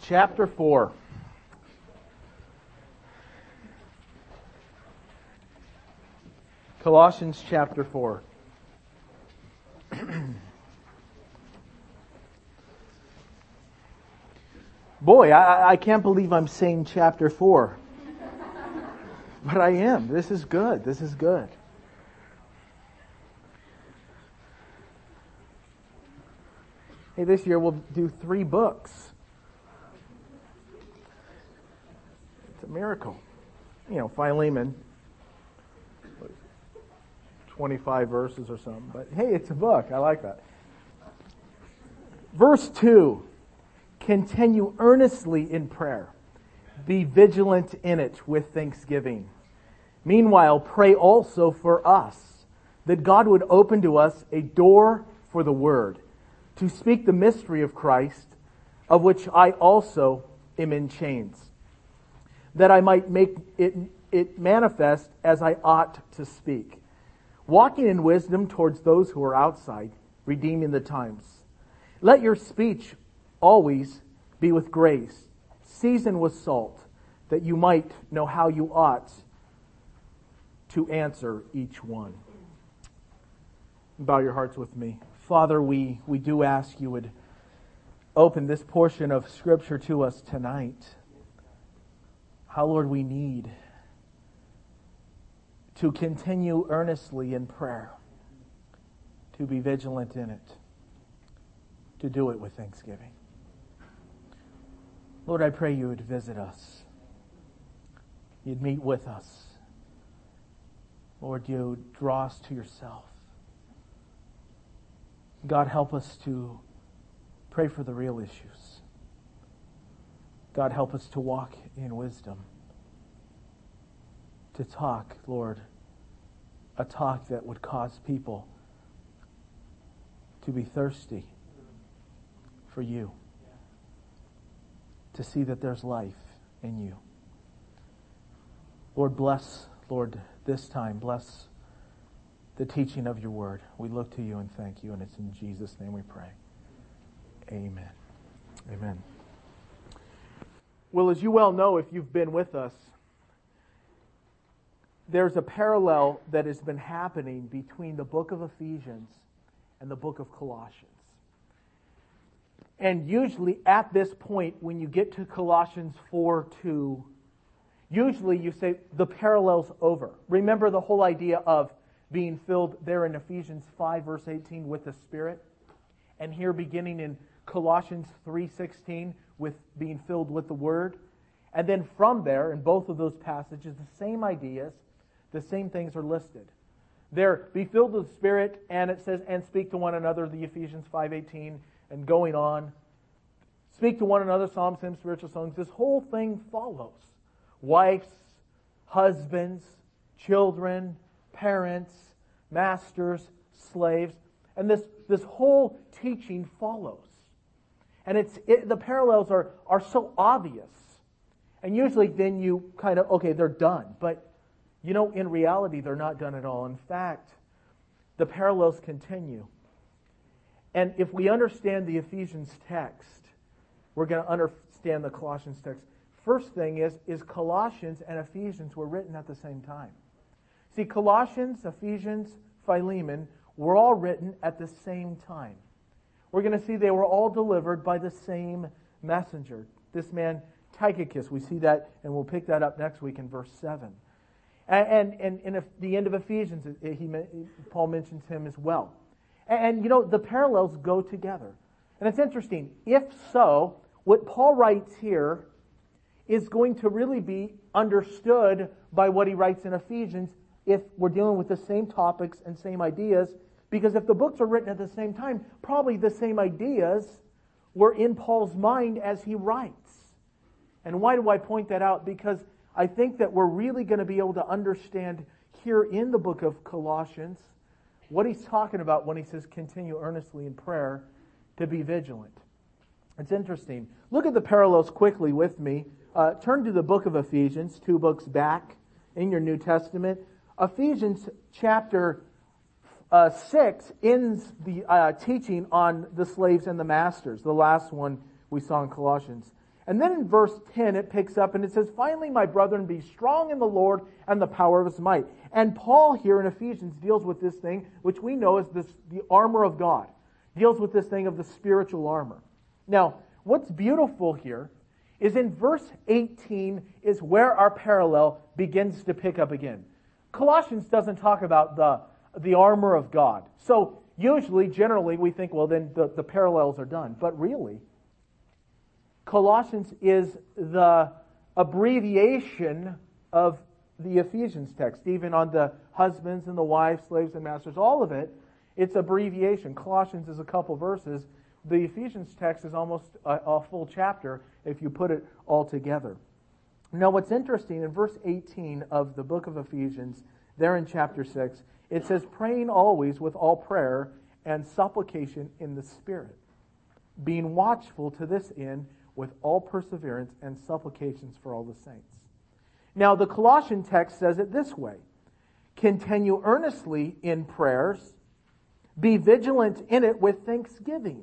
Chapter 4. Colossians chapter 4. Boy, I can't believe I'm saying chapter 4. But I am. This is good. This is good. Hey, this year we'll do 3 books. It's a miracle. You know, Philemon, 25 verses or something. But hey, it's a book. I like that. Verse 2. Continue earnestly in prayer. Be vigilant in it with thanksgiving. Meanwhile, pray also for us, that God would open to us a door for the word, to speak the mystery of Christ, of which I also am in chains, that I might make it manifest as I ought to speak, walking in wisdom towards those who are outside, redeeming the times. Let your speech always be with grace, seasoned with salt, that you might know how you ought to answer each one. Bow your hearts with me. Father, we do ask you would open this portion of Scripture to us tonight. How, Lord, we need to continue earnestly in prayer, to be vigilant in it, to do it with thanksgiving. Lord, I pray you would visit us. You'd meet with us. Lord, you'd draw us to yourself. God, help us to pray for the real issues. God, help us to walk in wisdom. To talk, Lord, a talk that would cause people to be thirsty for you. To see that there's life in you. Lord, bless, Lord, this time. Bless the teaching of your word. We look to you and thank you, and it's in Jesus' name we pray. Amen. Amen. Well, as you well know, if you've been with us, there's a parallel that has been happening between the book of Ephesians and the book of Colossians. And usually at this point, when you get to Colossians 4:2, usually you say the parallel's over. Remember the whole idea of being filled there in Ephesians 5 verse 18 with the Spirit? And here beginning in Colossians 3:16 with being filled with the Word. And then from there, in both of those passages, the same ideas, the same things are listed. There, be filled with the Spirit, and it says, and speak to one another, the Ephesians 5:18, and going on. Speak to one another, psalms, hymns, spiritual songs. This whole thing follows. Wives, husbands, children, parents, masters, slaves. And this whole teaching follows. And the parallels are so obvious. And usually then you kind of, okay, they're done. But, you know, in reality, they're not done at all. In fact, the parallels continue. And if we understand the Ephesians text, we're going to understand the Colossians text. First thing is Colossians and Ephesians were written at the same time. See, Colossians, Ephesians, Philemon were all written at the same time. We're going to see they were all delivered by the same messenger. This man, Tychicus, we see that, and we'll pick that up next week in verse 7. And in the end of Ephesians, Paul mentions him as well. And, you know, the parallels go together. And it's interesting. If so, what Paul writes here is going to really be understood by what he writes in Ephesians if we're dealing with the same topics and same ideas. Because if the books are written at the same time, probably the same ideas were in Paul's mind as he writes. And why do I point that out? Because I think that we're really going to be able to understand here in the book of Colossians what he's talking about when he says continue earnestly in prayer to be vigilant. It's interesting. Look at the parallels quickly with me. Turn to the book of Ephesians, 2 books back in your New Testament. Ephesians chapter 6 ends the teaching on the slaves and the masters, the last one we saw in Colossians. And then in verse 10 it picks up and it says, finally, my brethren, be strong in the Lord and the power of His might. And Paul here in Ephesians deals with this thing, which we know as the armor of God. Deals with this thing of the spiritual armor. Now, what's beautiful here is in verse 18 is where our parallel begins to pick up again. Colossians doesn't talk about the armor of God. So usually, generally, we think, well, then the parallels are done. But really, Colossians is the abbreviation of the Ephesians text, even on the husbands and the wives, slaves and masters, all of it, it's abbreviation. Colossians is a couple verses. The Ephesians text is almost a full chapter if you put it all together. Now, what's interesting, in verse 18 of the book of Ephesians, there in chapter 6, it says, praying always with all prayer and supplication in the Spirit, being watchful to this end with all perseverance and supplications for all the saints. Now, the Colossian text says it this way, continue earnestly in prayers, be vigilant in it with thanksgiving.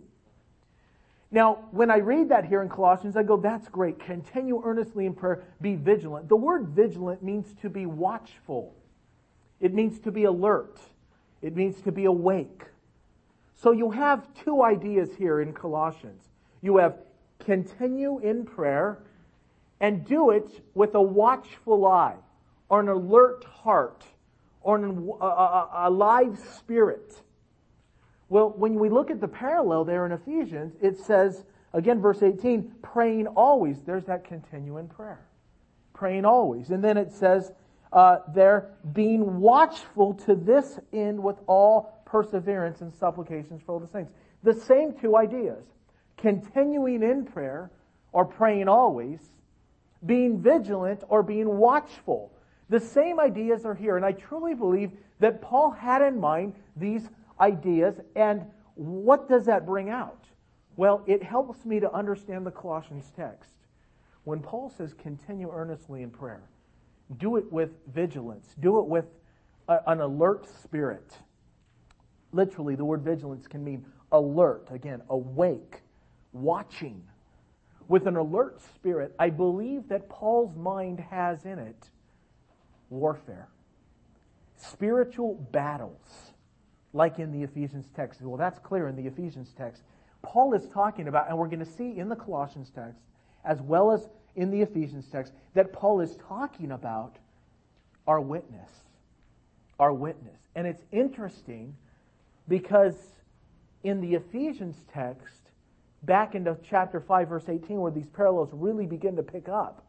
Now, when I read that here in Colossians, I go, that's great. Continue earnestly in prayer, be vigilant. The word vigilant means to be watchful. It means to be alert. It means to be awake. So you have two ideas here in Colossians. You have continue in prayer and do it with a watchful eye or an alert heart or a live spirit. Well, when we look at the parallel there in Ephesians, it says, again, verse 18, praying always. There's that continue in prayer. Praying always. And then it says there, being watchful to this end with all perseverance and supplications for all the saints. The same two ideas. Continuing in prayer or praying always, being vigilant or being watchful. The same ideas are here. And I truly believe that Paul had in mind these ideas, and what does that bring out? Well, it helps me to understand the Colossians text. When Paul says continue earnestly in prayer, do it with vigilance, do it with an alert spirit. Literally, the word vigilance can mean alert, again, awake, watching. With an alert spirit, I believe that Paul's mind has in it warfare, spiritual battles. Like in the Ephesians text. Well, that's clear in the Ephesians text. Paul is talking about, and we're going to see in the Colossians text, as well as in the Ephesians text, that Paul is talking about our witness. Our witness. And it's interesting because in the Ephesians text, back into chapter 5, verse 18, where these parallels really begin to pick up,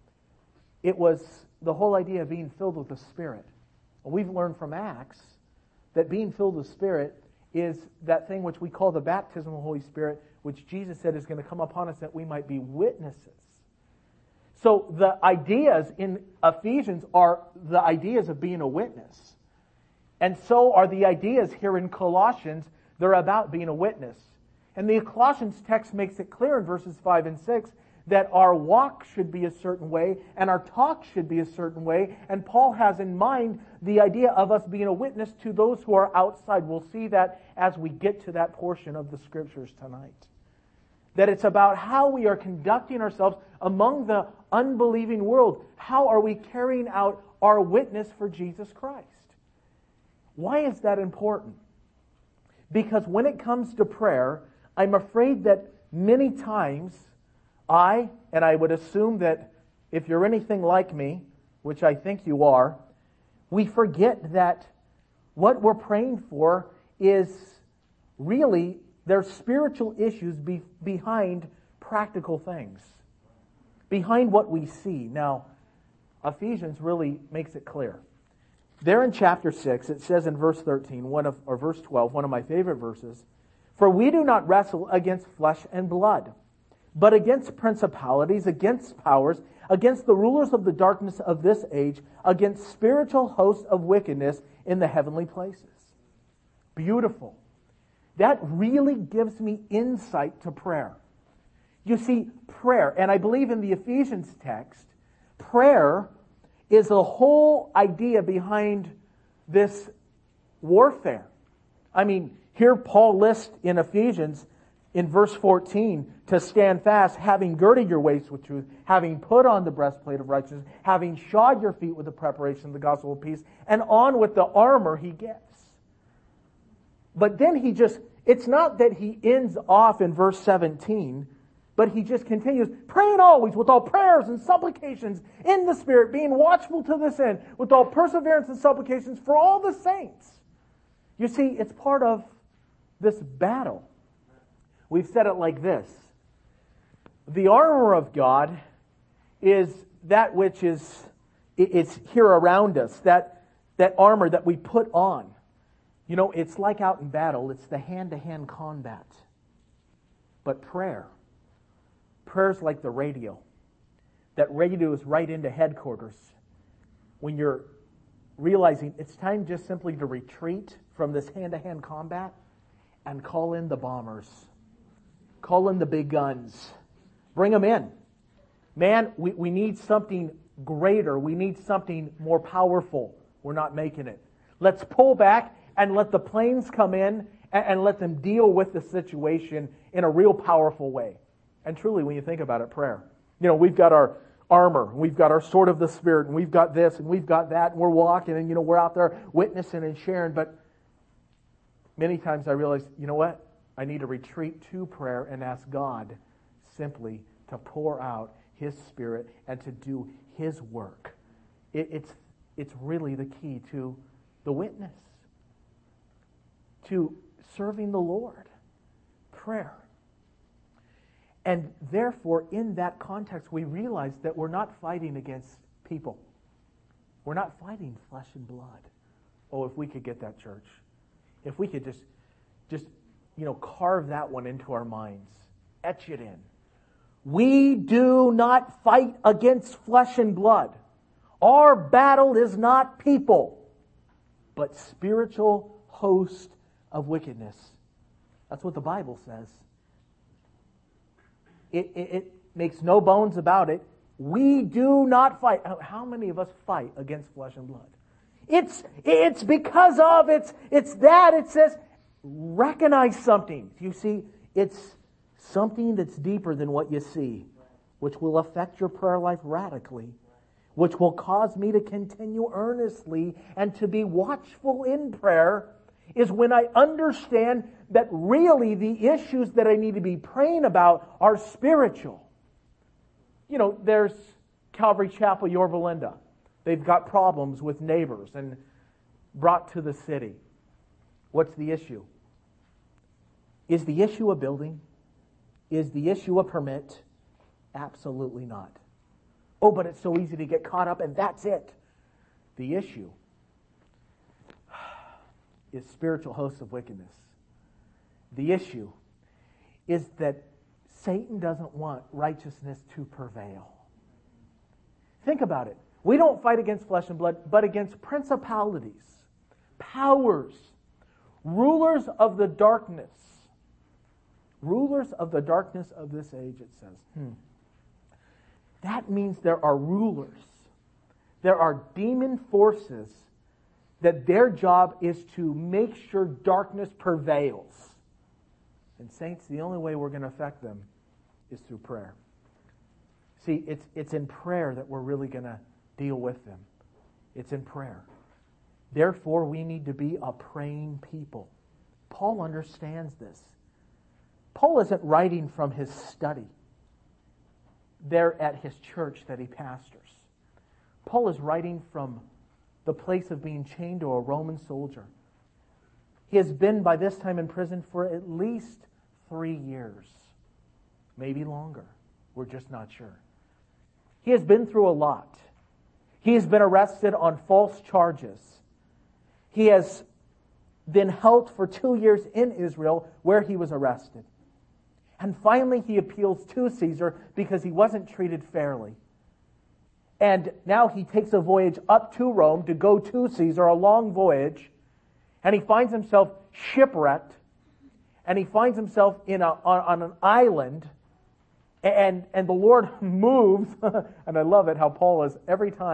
it was the whole idea of being filled with the Spirit. And we've learned from Acts that being filled with Spirit is that thing which we call the baptism of the Holy Spirit, which Jesus said is going to come upon us that we might be witnesses. So the ideas in Ephesians are the ideas of being a witness. And so are the ideas here in Colossians. They're about being a witness. And the Colossians text makes it clear in verses 5 and 6 that our walk should be a certain way and our talk should be a certain way. And Paul has in mind the idea of us being a witness to those who are outside. We'll see that as we get to that portion of the Scriptures tonight. That it's about how we are conducting ourselves among the unbelieving world. How are we carrying out our witness for Jesus Christ? Why is that important? Because when it comes to prayer, I'm afraid that many times I would assume that if you're anything like me, which I think you are, we forget that what we're praying for is really, there's spiritual issues behind practical things, behind what we see. Now, Ephesians really makes it clear. There in chapter 6, it says in verse 13, or verse 12, one of my favorite verses, "For we do not wrestle against flesh and blood, but against principalities, against powers, against the rulers of the darkness of this age, against spiritual hosts of wickedness in the heavenly places." Beautiful. That really gives me insight to prayer. You see, prayer, and I believe in the Ephesians text, prayer is the whole idea behind this warfare. I mean, here Paul lists in Ephesians in verse 14, to stand fast, having girded your waist with truth, having put on the breastplate of righteousness, having shod your feet with the preparation of the gospel of peace, and on with the armor he gives. But then it's not that he ends off in verse 17, but he just continues, praying always with all prayers and supplications in the Spirit, being watchful to this end, with all perseverance and supplications for all the saints. You see, it's part of this battle. We've said it like this. The armor of God is that which is here around us, that armor that we put on. You know, it's like out in battle, it's the hand-to-hand combat. But prayer's like the radio. That radio is right into headquarters. When you're realizing it's time just simply to retreat from this hand-to-hand combat and call in the bombers. Call in the big guns. Bring them in. Man, we need something greater. We need something more powerful. We're not making it. Let's pull back and let the planes come in and let them deal with the situation in a real powerful way. And truly, when you think about it, prayer. You know, we've got our armor, we've got our sword of the Spirit, and we've got this, and we've got that, and we're walking, and, you know, we're out there witnessing and sharing. But many times I realize, you know what? I need to retreat to prayer and ask God simply to pour out His Spirit and to do His work. It's really the key to the witness, to serving the Lord. Prayer. And therefore, in that context, we realize that we're not fighting against people. We're not fighting flesh and blood. Oh, if we could get that, church. If we could just carve that one into our minds. Etch it in. We do not fight against flesh and blood. Our battle is not people, but spiritual host of wickedness. That's what the Bible says. It makes no bones about it. We do not fight. How many of us fight against flesh and blood? It's because of, it's that. It says, recognize something. You see, it's something that's deeper than what you see, which will affect your prayer life radically, which will cause me to continue earnestly and to be watchful in prayer, is when I understand that really the issues that I need to be praying about are spiritual. You know, there's Calvary Chapel, Yorba Linda. They've got problems with neighbors and brought to the city. What's the issue? Is the issue a building? Is the issue a permit? Absolutely not. Oh, but it's so easy to get caught up, and that's it. The issue is spiritual hosts of wickedness. The issue is that Satan doesn't want righteousness to prevail. Think about it. We don't fight against flesh and blood, but against principalities, powers, rulers of the darkness. Rulers of the darkness of this age, it says. That means there are rulers. There are demon forces that their job is to make sure darkness prevails. And saints, the only way we're going to affect them is through prayer. See, it's in prayer that we're really going to deal with them. It's in prayer. Therefore, we need to be a praying people. Paul understands this. Paul isn't writing from his study there at his church that he pastors. Paul is writing from the place of being chained to a Roman soldier. He has been by this time in prison for at least 3 years, maybe longer. We're just not sure. He has been through a lot. He has been arrested on false charges. He has been held for 2 years in Israel where he was arrested. And finally he appeals to Caesar because he wasn't treated fairly. And now he takes a voyage up to Rome to go to Caesar, a long voyage, and he finds himself shipwrecked, and he finds himself on an island, and the Lord moves, and I love it how Paul is every time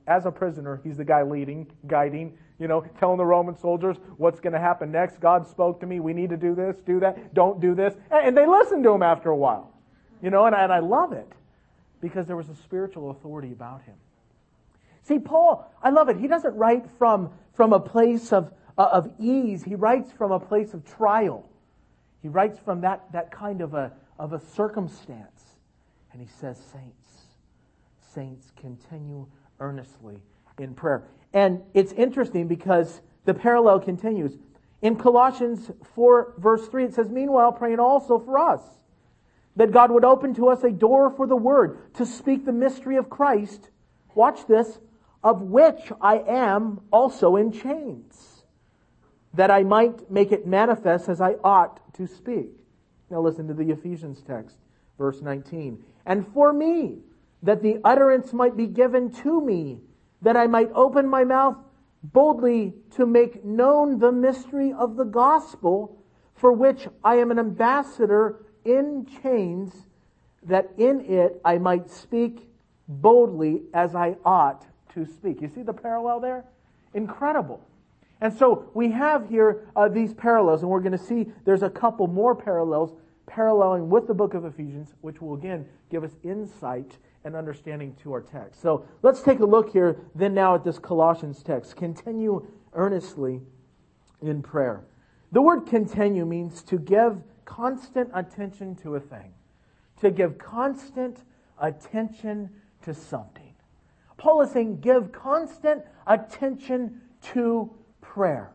as a prisoner, he's the guy leading, guiding, telling the Roman soldiers what's going to happen next. God spoke to me. We need to do this, do that, don't do this. And they listen to him after a while. And I love it because there was a spiritual authority about him. See, Paul, I love it. He doesn't write from a place of ease. He writes from a place of trial. He writes from that kind of a circumstance. And he says, saints, continue earnestly in prayer. And it's interesting because the parallel continues. In Colossians 4, verse 3, it says, meanwhile, praying also for us, that God would open to us a door for the word, to speak the mystery of Christ, watch this, of which I am also in chains, that I might make it manifest as I ought to speak. Now listen to the Ephesians text, verse 19. And for me, that the utterance might be given to me, that I might open my mouth boldly to make known the mystery of the gospel, for which I am an ambassador in chains, that in it I might speak boldly as I ought to speak. You see the parallel there? Incredible. And so we have here these parallels, and we're going to see there's a couple more parallels paralleling with the book of Ephesians, which will again give us insight and understanding to our text. So let's take a look here then now at this Colossians text. Continue earnestly in prayer. The word continue means to give constant attention to a thing. To give constant attention to something. Paul is saying give constant attention to prayer.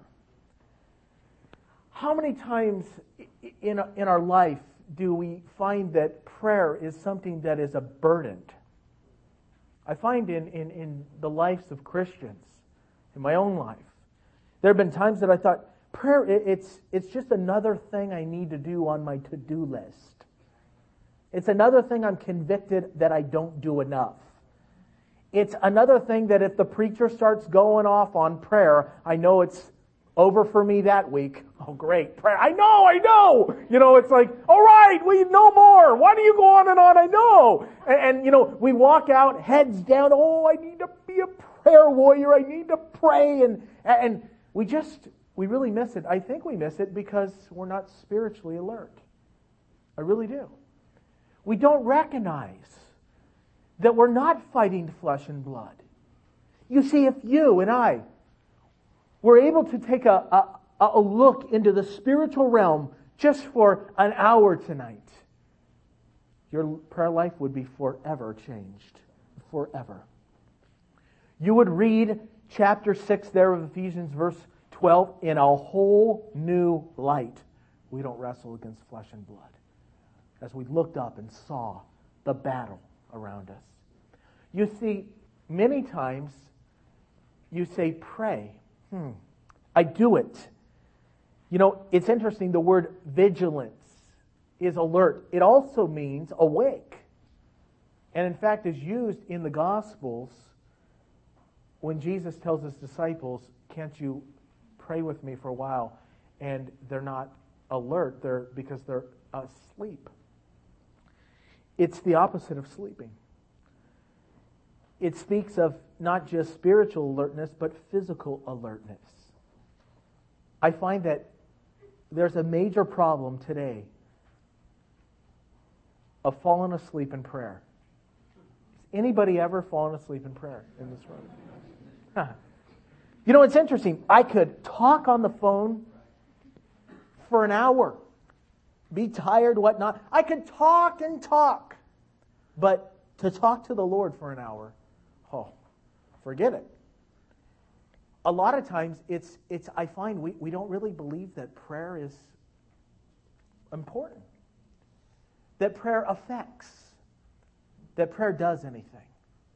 How many times in our life do we find that prayer is something that is a burden? I find in the lives of Christians, in my own life, there have been times that I thought, prayer, it's just another thing I need to do on my to-do list. It's another thing I'm convicted that I don't do enough. It's another thing that if the preacher starts going off on prayer, I know it's over for me that week. Oh, great. Prayer. I know. It's like, all right, we know more. Why do you go on and on? I know. And we walk out, heads down. Oh, I need to be a prayer warrior. I need to pray. And we really miss it. I think we miss it because we're not spiritually alert. I really do. We don't recognize that we're not fighting flesh and blood. You see, if you and I were able to take a look into the spiritual realm just for an hour tonight, your prayer life would be forever changed. Forever. You would read chapter 6 there of Ephesians, verse 12, in a whole new light. We don't wrestle against flesh and blood. As we looked up and saw the battle around us. You see, many times you say, pray. I do it. It's interesting, the word vigilance is alert. It also means awake. And in fact is used in the Gospels when Jesus tells his disciples, can't you pray with me for a while? And they're not alert because they're asleep. It's the opposite of sleeping. It speaks of not just spiritual alertness, but physical alertness. I find that there's a major problem today of falling asleep in prayer. Has anybody ever fallen asleep in prayer in this room? It's interesting. I could talk on the phone for an hour, be tired, whatnot. I could talk and talk. But to talk to the Lord for an hour, forget it. A lot of times I find we don't really believe that prayer is important. That prayer affects. That prayer does anything.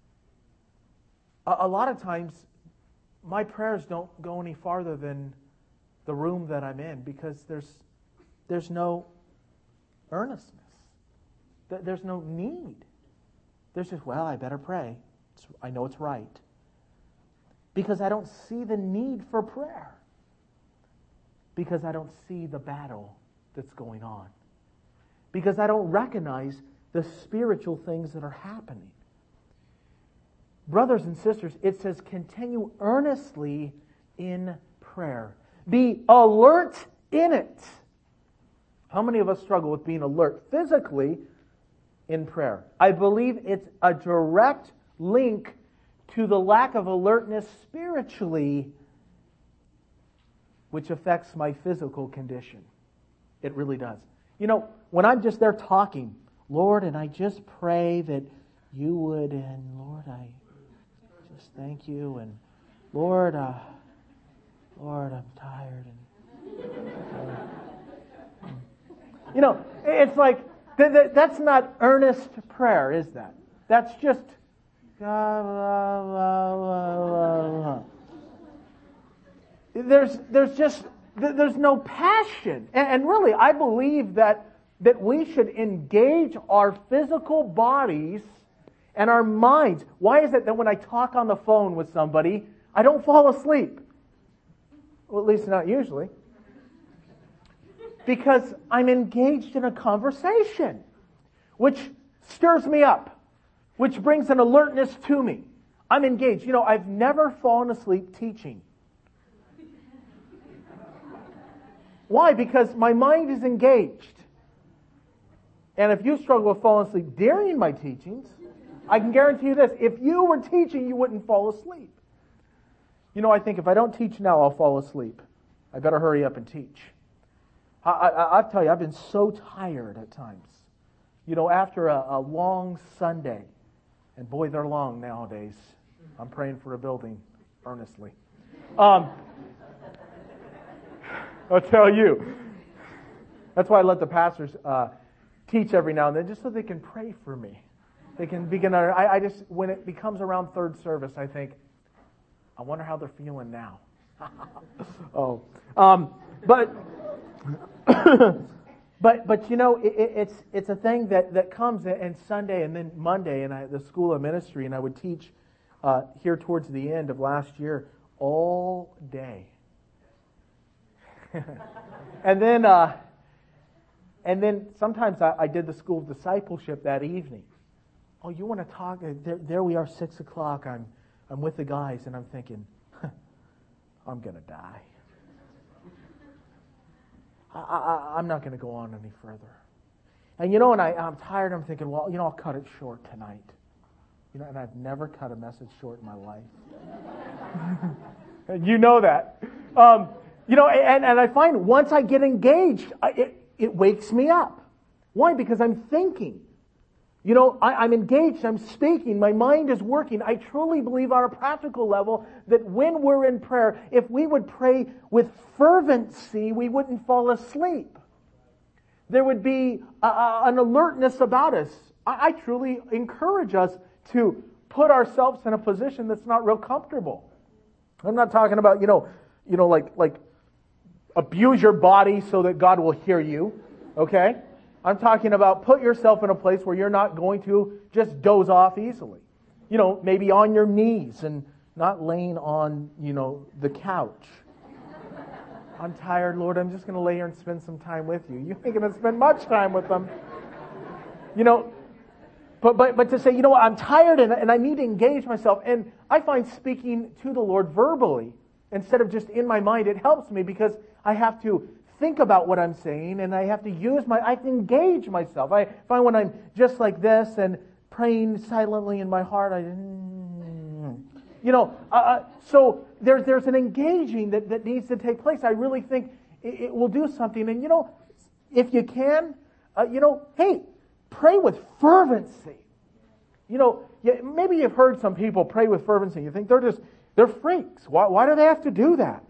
A lot of times my prayers don't go any farther than the room that I'm in because there's no earnestness. There's no need. There's just, I better pray. I know it's right. Because I don't see the need for prayer. Because I don't see the battle that's going on. Because I don't recognize the spiritual things that are happening. brothers and sisters, it says continue earnestly in prayer. Be alert in it. How many of us struggle with being alert physically in prayer? I believe it's a direct link to the lack of alertness spiritually, which affects my physical condition. It really does. You know, when I'm just there talking, Lord, and I just pray that you would, and Lord, I just thank you, and Lord, Lord, I'm tired, and you know, it's like that's not earnest prayer, is that? That's just there's no passion, and really, I believe that we should engage our physical bodies and our minds. Why is it that when I talk on the phone with somebody, I don't fall asleep? Well, at least not usually. Because I'm engaged in a conversation, which stirs me up, which brings an alertness to me. I'm engaged. You know, I've never fallen asleep teaching. Why? Because my mind is engaged. And if you struggle with falling asleep during my teachings, I can guarantee you this. If you were teaching, you wouldn't fall asleep. You know, I think if I don't teach now, I'll fall asleep. I better hurry up and teach. I'll tell you, I've been so tired at times. You know, after a long Sunday, and boy, they're long nowadays. I'm praying for a building earnestly. I'll tell you. That's why I let the pastors teach every now and then, just so they can pray for me. They can begin. I just, when it becomes around third service, I think, I wonder how they're feeling now. But you know, it's a thing that comes, and Sunday and then Monday, and the School of Ministry, and I would teach here towards the end of last year all day, and then sometimes I did the School of Discipleship that evening. Oh, you want to talk? There we are, 6 o'clock. I'm with the guys, and I'm thinking, I'm going to die. I'm not going to go on any further. And you know, and I'm tired. I'm thinking, well, you know, I'll cut it short tonight. You know, and I've never cut a message short in my life. You know that. You know, and I find once I get engaged, it wakes me up. Why? Because I'm thinking. You know, I'm engaged, I'm speaking, my mind is working. I truly believe on a practical level that when we're in prayer, if we would pray with fervency, we wouldn't fall asleep. There would be an alertness about us. I truly encourage us to put ourselves in a position that's not real comfortable. I'm not talking about, like abuse your body so that God will hear you, okay? I'm talking about put yourself in a place where you're not going to just doze off easily. You know, maybe on your knees and not laying on, the couch. I'm tired, Lord. I'm just going to lay here and spend some time with you. You ain't going to spend much time with them. You know, but to say, you know what, I'm tired and I need to engage myself. And I find speaking to the Lord verbally instead of just in my mind, it helps me because I have to think about what I'm saying, and I have to I have to engage myself. I find when I'm just like this and praying silently in my heart, so there's an engaging that needs to take place. I really think it will do something. And if you can, hey, pray with fervency. Maybe you've heard some people pray with fervency. You think they're freaks. Why do they have to do that?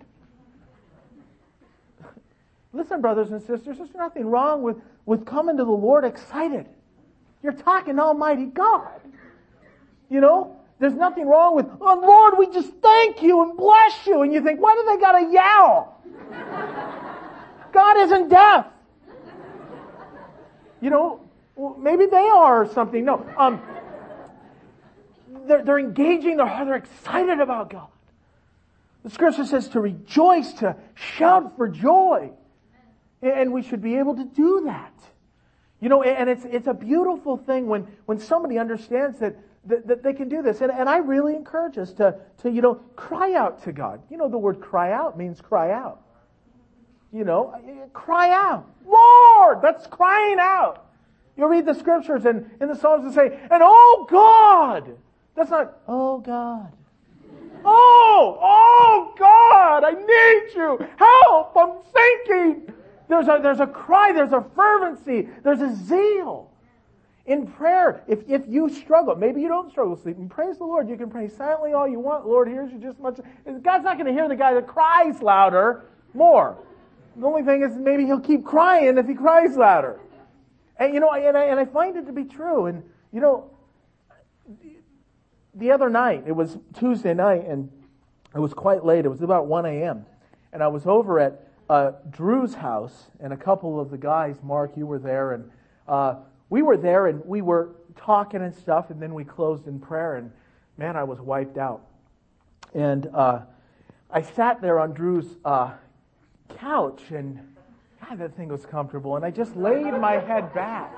Listen, brothers and sisters, there's nothing wrong with coming to the Lord excited. You're talking to Almighty God. There's nothing wrong with, oh, Lord, we just thank you and bless you. And you think, why do they got to yell? God isn't deaf. Maybe they are or something. No, they're engaging. They're excited about God. The Scripture says to rejoice, to shout for joy. And we should be able to do that. And it's a beautiful thing when somebody understands that they can do this. And I really encourage us to cry out to God. The word cry out means cry out. Cry out. Lord, that's crying out. You'll read the scriptures and in the Psalms and say, and oh God. That's not, oh God. Oh God, I need you. Help, I'm sinking. There's a cry, there's a fervency, there's a zeal. In prayer, if you struggle, maybe you don't struggle with sleep, and praise the Lord, you can pray silently all you want. The Lord hears you just as much. God's not going to hear the guy that cries louder more. The only thing is maybe he'll keep crying if he cries louder. And I find it to be true. And the other night, it was Tuesday night, and it was quite late. It was about 1 a.m. And I was over at Drew's house, and a couple of the guys, Mark, you were there, and we were there, and we were talking and stuff, and then we closed in prayer, and man, I was wiped out. And I sat there on Drew's couch, and God, that thing was comfortable, and I just laid my head back.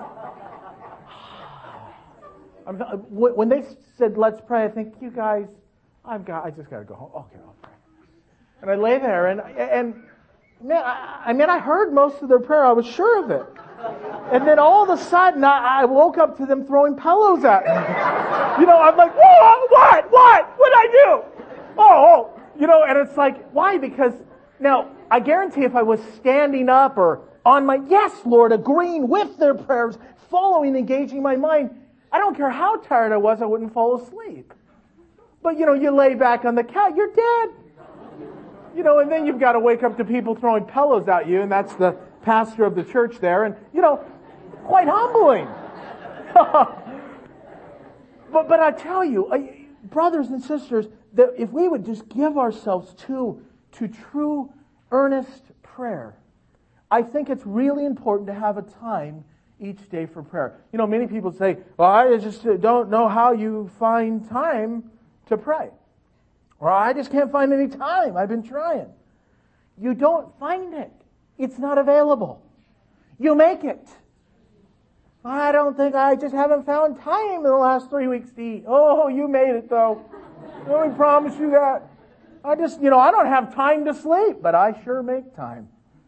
When they said, let's pray, I think, you guys, I just got to go home. Okay, I'll pray. And I lay there, and man, I heard most of their prayer. I was sure of it. And then all of a sudden, I woke up to them throwing pillows at me. I'm like, whoa, what? What'd I do? And it's like, why? Because now, I guarantee if I was standing up or on my, yes, Lord, agreeing with their prayers, following, engaging my mind, I don't care how tired I was, I wouldn't fall asleep. But, you lay back on the couch, you're dead. And then you've got to wake up to people throwing pillows at you, and that's the pastor of the church there, and, quite humbling. But I tell you, brothers and sisters, that if we would just give ourselves to true, earnest prayer, I think it's really important to have a time each day for prayer. Many people say, well, I just don't know how you find time to pray. Or I just can't find any time. I've been trying. You don't find it. It's not available. You make it. I just haven't found time in the last 3 weeks to eat. Oh, you made it though. Let me promise you that. I don't have time to sleep, but I sure make time.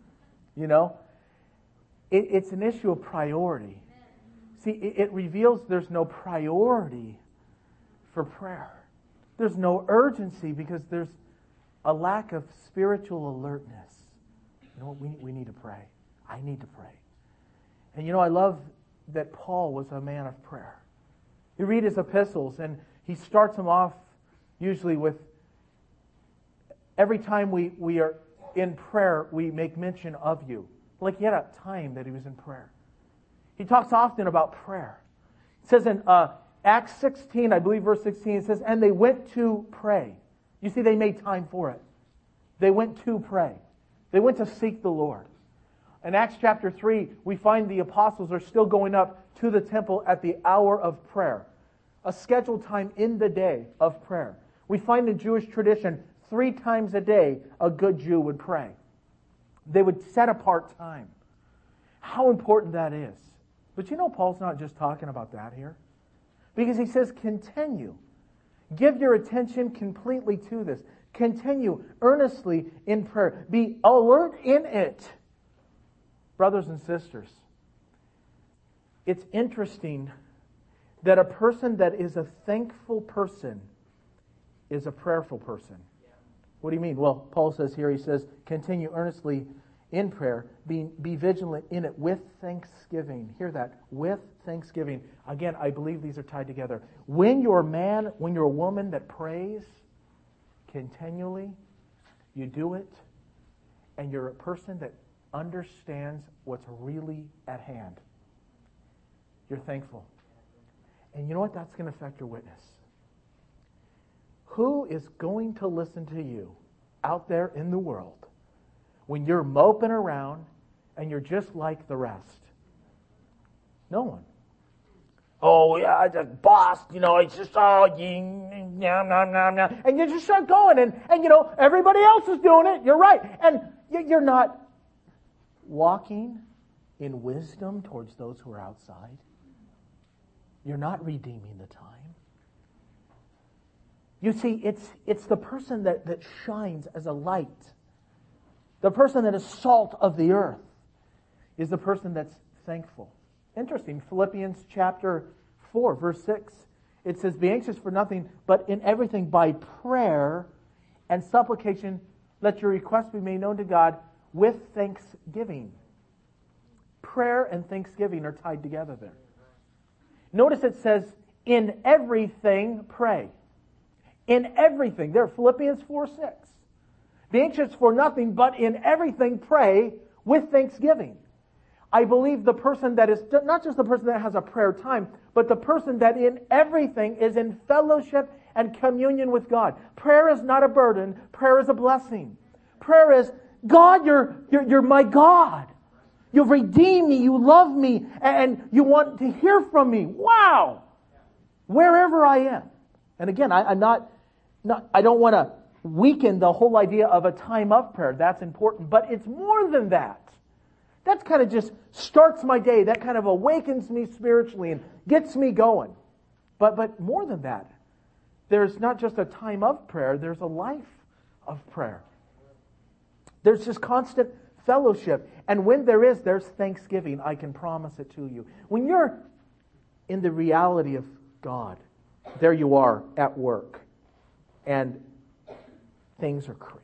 It's an issue of priority. See, it reveals there's no priority for prayer. There's no urgency because there's a lack of spiritual alertness. We need to pray. I need to pray. And I love that Paul was a man of prayer. You read his epistles, and he starts them off usually with, every time we are in prayer, we make mention of you. Like he had a time that he was in prayer. He talks often about prayer. It says in Acts 16, I believe verse 16, it says, and they went to pray. You see, they made time for it. They went to pray. They went to seek the Lord. In Acts chapter 3, we find the apostles are still going up to the temple at the hour of prayer. A scheduled time in the day of prayer. We find in Jewish tradition, 3 times a day, a good Jew would pray. They would set apart time. How important that is. But Paul's not just talking about that here. Because he says, continue. Give your attention completely to this. Continue earnestly in prayer. Be alert in it. Brothers and sisters, it's interesting that a person that is a thankful person is a prayerful person. What do you mean? Well, Paul says here, he says, continue earnestly in prayer, be vigilant in it with thanksgiving. Hear that, with thanksgiving. Again, I believe these are tied together. When you're a woman that prays continually, you do it, and you're a person that understands what's really at hand. You're thankful. And you know what? That's going to affect your witness. Who is going to listen to you out there in the world when you're moping around and you're just like the rest? No one. Oh, yeah, I just bossed, it's just all ying, yum, nom, nom, nom. And you just start going, and everybody else is doing it. You're right. And you're not walking in wisdom towards those who are outside. You're not redeeming the time. You see, it's the person that shines as a light. The person that is salt of the earth is the person that's thankful. Interesting, Philippians chapter 4, verse 6. It says, be anxious for nothing, but in everything by prayer and supplication, let your requests be made known to God with thanksgiving. Prayer and thanksgiving are tied together there. Notice it says, in everything pray. In everything. There, Philippians 4, 6. Be anxious for nothing, but in everything pray with thanksgiving. I believe the person that is, not just the person that has a prayer time, but the person that in everything is in fellowship and communion with God. Prayer is not a burden. Prayer is a blessing. Prayer is, God, you're my God. You've redeemed me. You love me. And you want to hear from me. Wow! Wherever I am. And again, I don't want to weaken the whole idea of a time of prayer. That's important. But it's more than that. That kind of just starts my day. That kind of awakens me spiritually and gets me going. But more than that, there's not just a time of prayer, there's a life of prayer. There's just constant fellowship. And when there's thanksgiving. I can promise it to you. When you're in the reality of God, there you are at work, and things are crazy.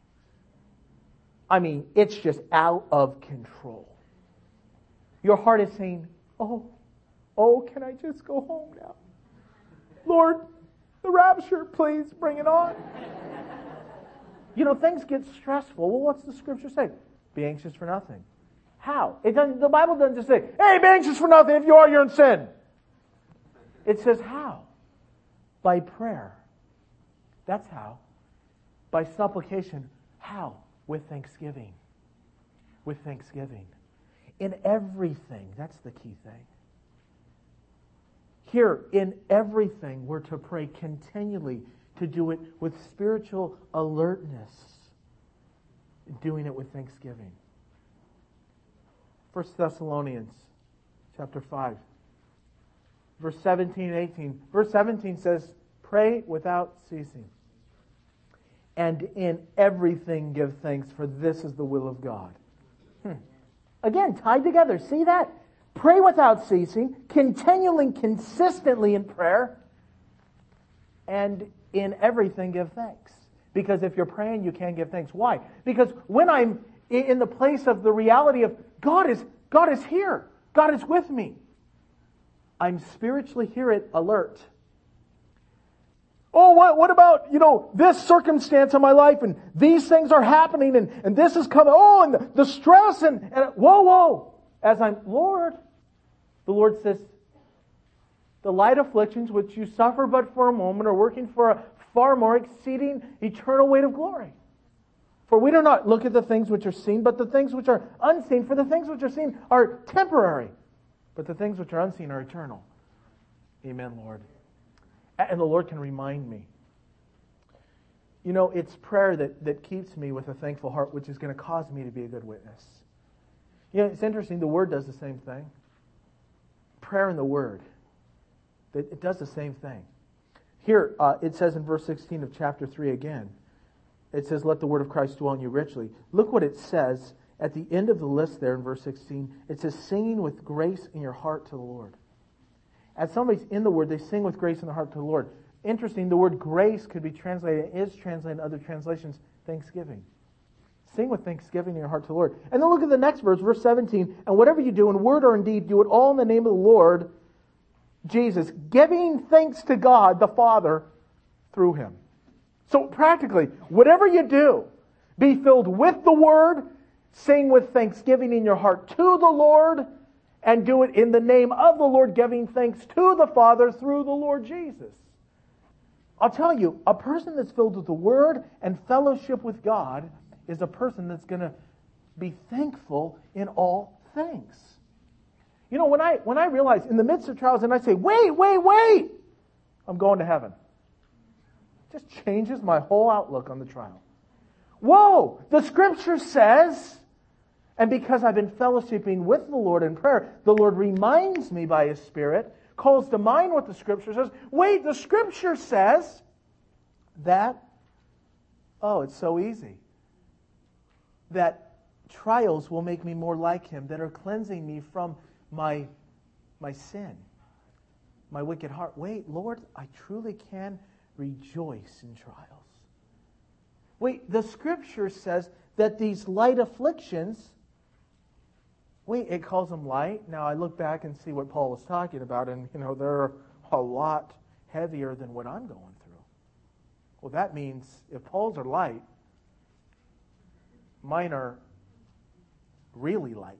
I mean, it's just out of control. Your heart is saying, oh, can I just go home now? Lord, the rapture, please bring it on. Things get stressful. Well, what's the scripture say? Be anxious for nothing. How? The Bible doesn't just say, hey, be anxious for nothing. If you are, you're in sin. It says how? By prayer. That's how. By supplication. How? With thanksgiving. With thanksgiving. In everything. That's the key thing. Here, in everything, we're to pray continually, to do it with spiritual alertness, doing it with thanksgiving. 1 Thessalonians chapter 5, verse 17 and 18. Verse 17 says, pray without ceasing. And in everything give thanks, for this is the will of God. Again, tied together. See that? Pray without ceasing, continually, consistently in prayer, and in everything give thanks. Because if you're praying, you can give thanks. Why? Because when I'm in the place of the reality of God is here, God is with me, I'm spiritually alert. Oh, what about, this circumstance in my life, and these things are happening, and this is coming, and the stress, and whoa. As I'm, Lord, the Lord says, the light afflictions which you suffer but for a moment are working for a far more exceeding eternal weight of glory. For we do not look at the things which are seen, but the things which are unseen. For the things which are seen are temporary, but the things which are unseen are eternal. Amen, Lord. And the Lord can remind me. It's prayer that keeps me with a thankful heart, which is going to cause me to be a good witness. It's interesting. The Word does the same thing. Prayer and the Word. It does the same thing. Here, it says in verse 16 of chapter 3 again, it says, let the word of Christ dwell in you richly. Look what it says at the end of the list there in verse 16. It says, singing with grace in your heart to the Lord. As somebody's in the Word, they sing with grace in the heart to the Lord. Interesting, the word grace could be translated, is translated in other translations, thanksgiving. Sing with thanksgiving in your heart to the Lord. And then look at the next verse, verse 17. And whatever you do in word or in deed, do it all in the name of the Lord Jesus, giving thanks to God the Father through Him. So practically, whatever you do, be filled with the Word, sing with thanksgiving in your heart to the Lord, and do it in the name of the Lord, giving thanks to the Father through the Lord Jesus. I'll tell you, a person that's filled with the Word and fellowship with God is a person that's going to be thankful in all things. When I realize in the midst of trials and I say, wait, I'm going to heaven. It just changes my whole outlook on the trial. Whoa, the Scripture says And because I've been fellowshipping with the Lord in prayer, the Lord reminds me by His Spirit, calls to mind what the Scripture says. Wait, the Scripture says that, oh, it's so easy, that trials will make me more like Him, that are cleansing me from my sin, my wicked heart. Wait, Lord, I truly can rejoice in trials. Wait, the Scripture says that these light afflictions, wait, it calls them light. Now I look back and see what Paul was talking about, and they're a lot heavier than what I'm going through. Well, that means if Paul's are light, mine are really light.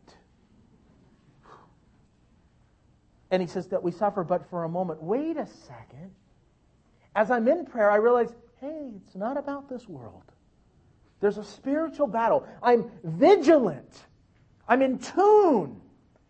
And he says that we suffer but for a moment. Wait a second. As I'm in prayer, I realize, hey, it's not about this world. There's a spiritual battle. I'm vigilant. I'm in tune.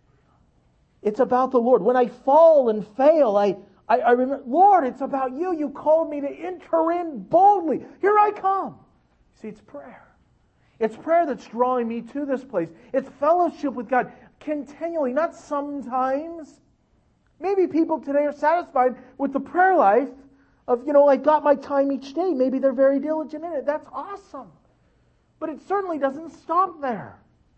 It's about the Lord. When I fall and fail, I remember, Lord, it's about you. You called me to enter in boldly. Here I come. See, it's prayer. It's prayer that's drawing me to this place. It's fellowship with God continually, not sometimes. Maybe people today are satisfied with the prayer life of, I got my time each day. Maybe they're very diligent in it. That's awesome. But it certainly doesn't stop there.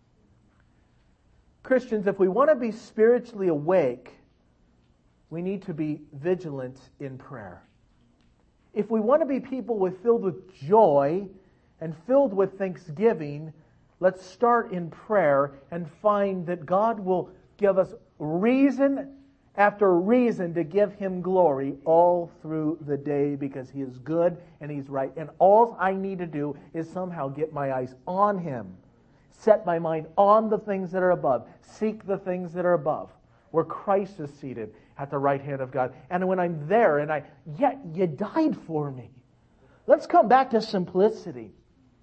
Christians, if we want to be spiritually awake, we need to be vigilant in prayer. If we want to be people filled with joy and filled with thanksgiving, let's start in prayer and find that God will give us reason after reason to give Him glory all through the day, because He is good and He's right. And all I need to do is somehow get my eyes on Him. Set my mind on the things that are above. Seek the things that are above, where Christ is seated at the right hand of God. And when I'm there, yet you died for me. Let's come back to simplicity.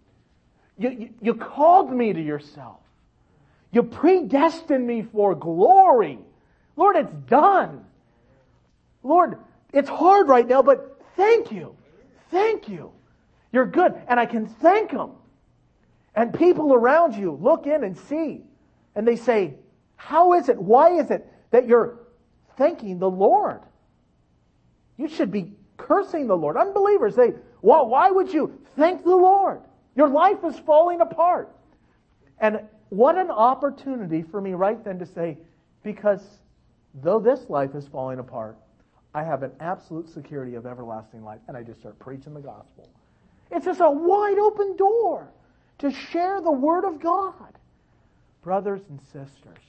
You called me to yourself. You predestined me for glory. Lord, it's done. Lord, it's hard right now, but thank you. Thank you. You're good. And I can thank Him. And people around you look in and see. And they say, how is it? Why is it that you're thanking the Lord? You should be cursing the Lord. Unbelievers say, well, why would you thank the Lord? Your life is falling apart. And what an opportunity for me right then to say, because though this life is falling apart, I have an absolute security of everlasting life. And I just start preaching the gospel. It's just a wide open door to share the Word of God. Brothers and sisters,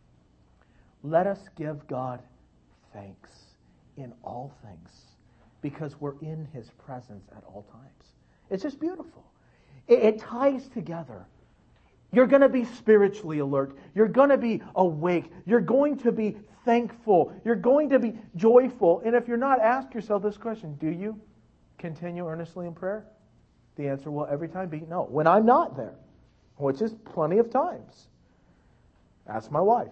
let us give God thanks in all things, because we're in His presence at all times. It's just beautiful. It ties together. You're going to be spiritually alert. You're going to be awake. You're going to be thankful. You're going to be joyful. And if you're not, ask yourself this question. Do you continue earnestly in prayer? The answer will every time be no. When I'm not there, which is plenty of times. Ask my wife.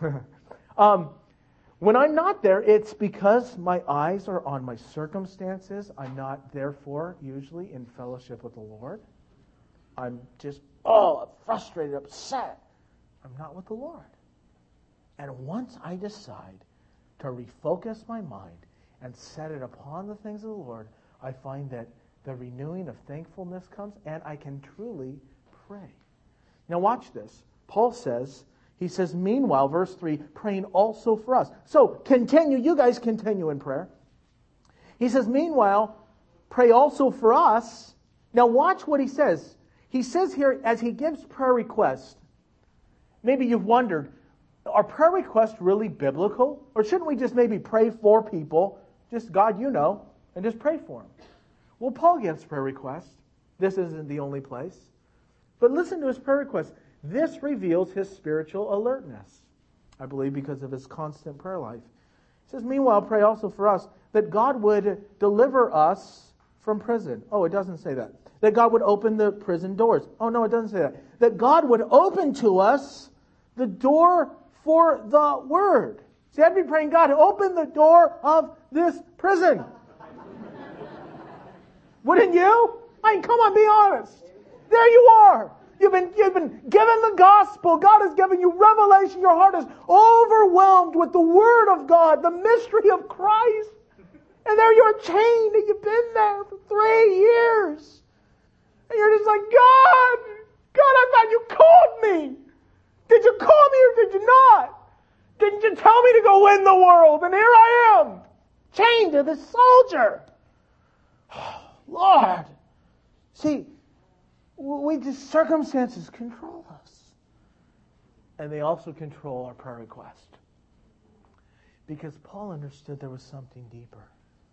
When I'm not there, it's because my eyes are on my circumstances. I'm not, therefore, usually in fellowship with the Lord. I'm just, frustrated, upset. I'm not with the Lord. And once I decide to refocus my mind and set it upon the things of the Lord, I find that the renewing of thankfulness comes, and I can truly pray. Now watch this. Paul says, he says, meanwhile, verse 3, praying also for us. So, continue, you guys continue in prayer. He says, meanwhile, pray also for us. Now watch what he says. He says here, as he gives prayer requests, maybe you've wondered, are prayer requests really biblical? Or shouldn't we just maybe pray for people, just God, and just pray for them? Well, Paul gives prayer requests. This isn't the only place. But listen to his prayer requests. This reveals his spiritual alertness, I believe, because of his constant prayer life. He says, meanwhile, pray also for us that God would deliver us from prison. Oh, it doesn't say that. That God would open the prison doors. Oh, no, it doesn't say that. That God would open to us the door for the Word. See, I'd be praying, God, open the door of this prison. Wouldn't you? I mean, come on, be honest. There you are. You've been given the gospel. God has given you revelation. Your heart is overwhelmed with the Word of God, the mystery of Christ. And there you're chained and you've been there for 3 years. And you're just like, God, I thought you called me. Did you call me or did you not? Didn't you tell me to go win the world? And here I am, chained to this soldier. Oh, Lord. See, circumstances control us. And they also control our prayer request. Because Paul understood there was something deeper.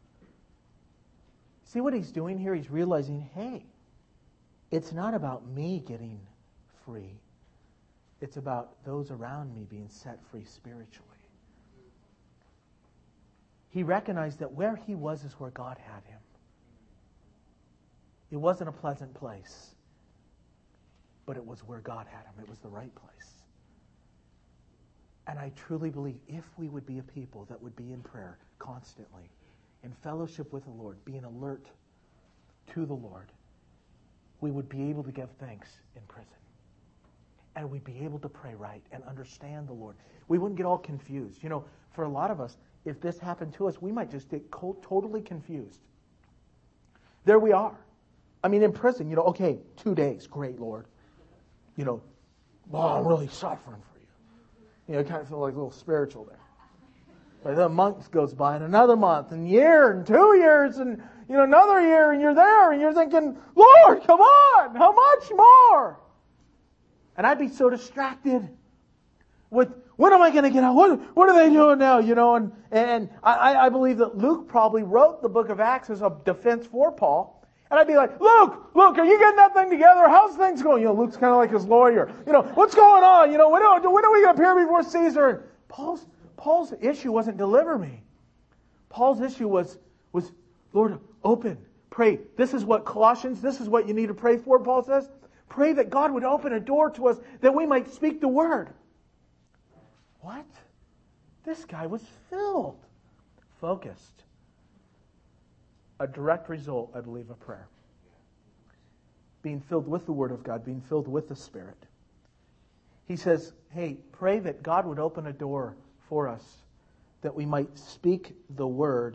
See what he's doing here? He's realizing, hey, it's not about me getting free. It's about those around me being set free spiritually. He recognized that where he was is where God had him. It wasn't a pleasant place, but it was where God had him. It was the right place. And I truly believe if we would be a people that would be in prayer constantly, in fellowship with the Lord, being alert to the Lord, we would be able to give thanks in prison. And we'd be able to pray right and understand the Lord. We wouldn't get all confused. You know, for a lot of us, if this happened to us, we might just get totally confused. There we are. I mean, in prison, okay, 2 days. Great, Lord. I'm really suffering for you. Kind of feel like a little spiritual there. But then months goes by, and another month, and year, and 2 years, and another year, and you're there, and you're thinking, Lord, come on, how much more? And I'd be so distracted with, when am I going to get out? What are they doing now? And I believe that Luke probably wrote the book of Acts as a defense for Paul. And I'd be like, Luke, are you getting that thing together? How's things going? Luke's kind of like his lawyer. What's going on? When are we going to appear before Caesar? Paul's issue wasn't deliver me. Paul's issue was, Lord, open, pray. This is what you need to pray for, Paul says. Pray that God would open a door to us that we might speak the word. What? This guy was filled. Focused. A direct result, I believe, of prayer. Being filled with the Word of God, being filled with the Spirit. He says, hey, pray that God would open a door for us that we might speak the Word,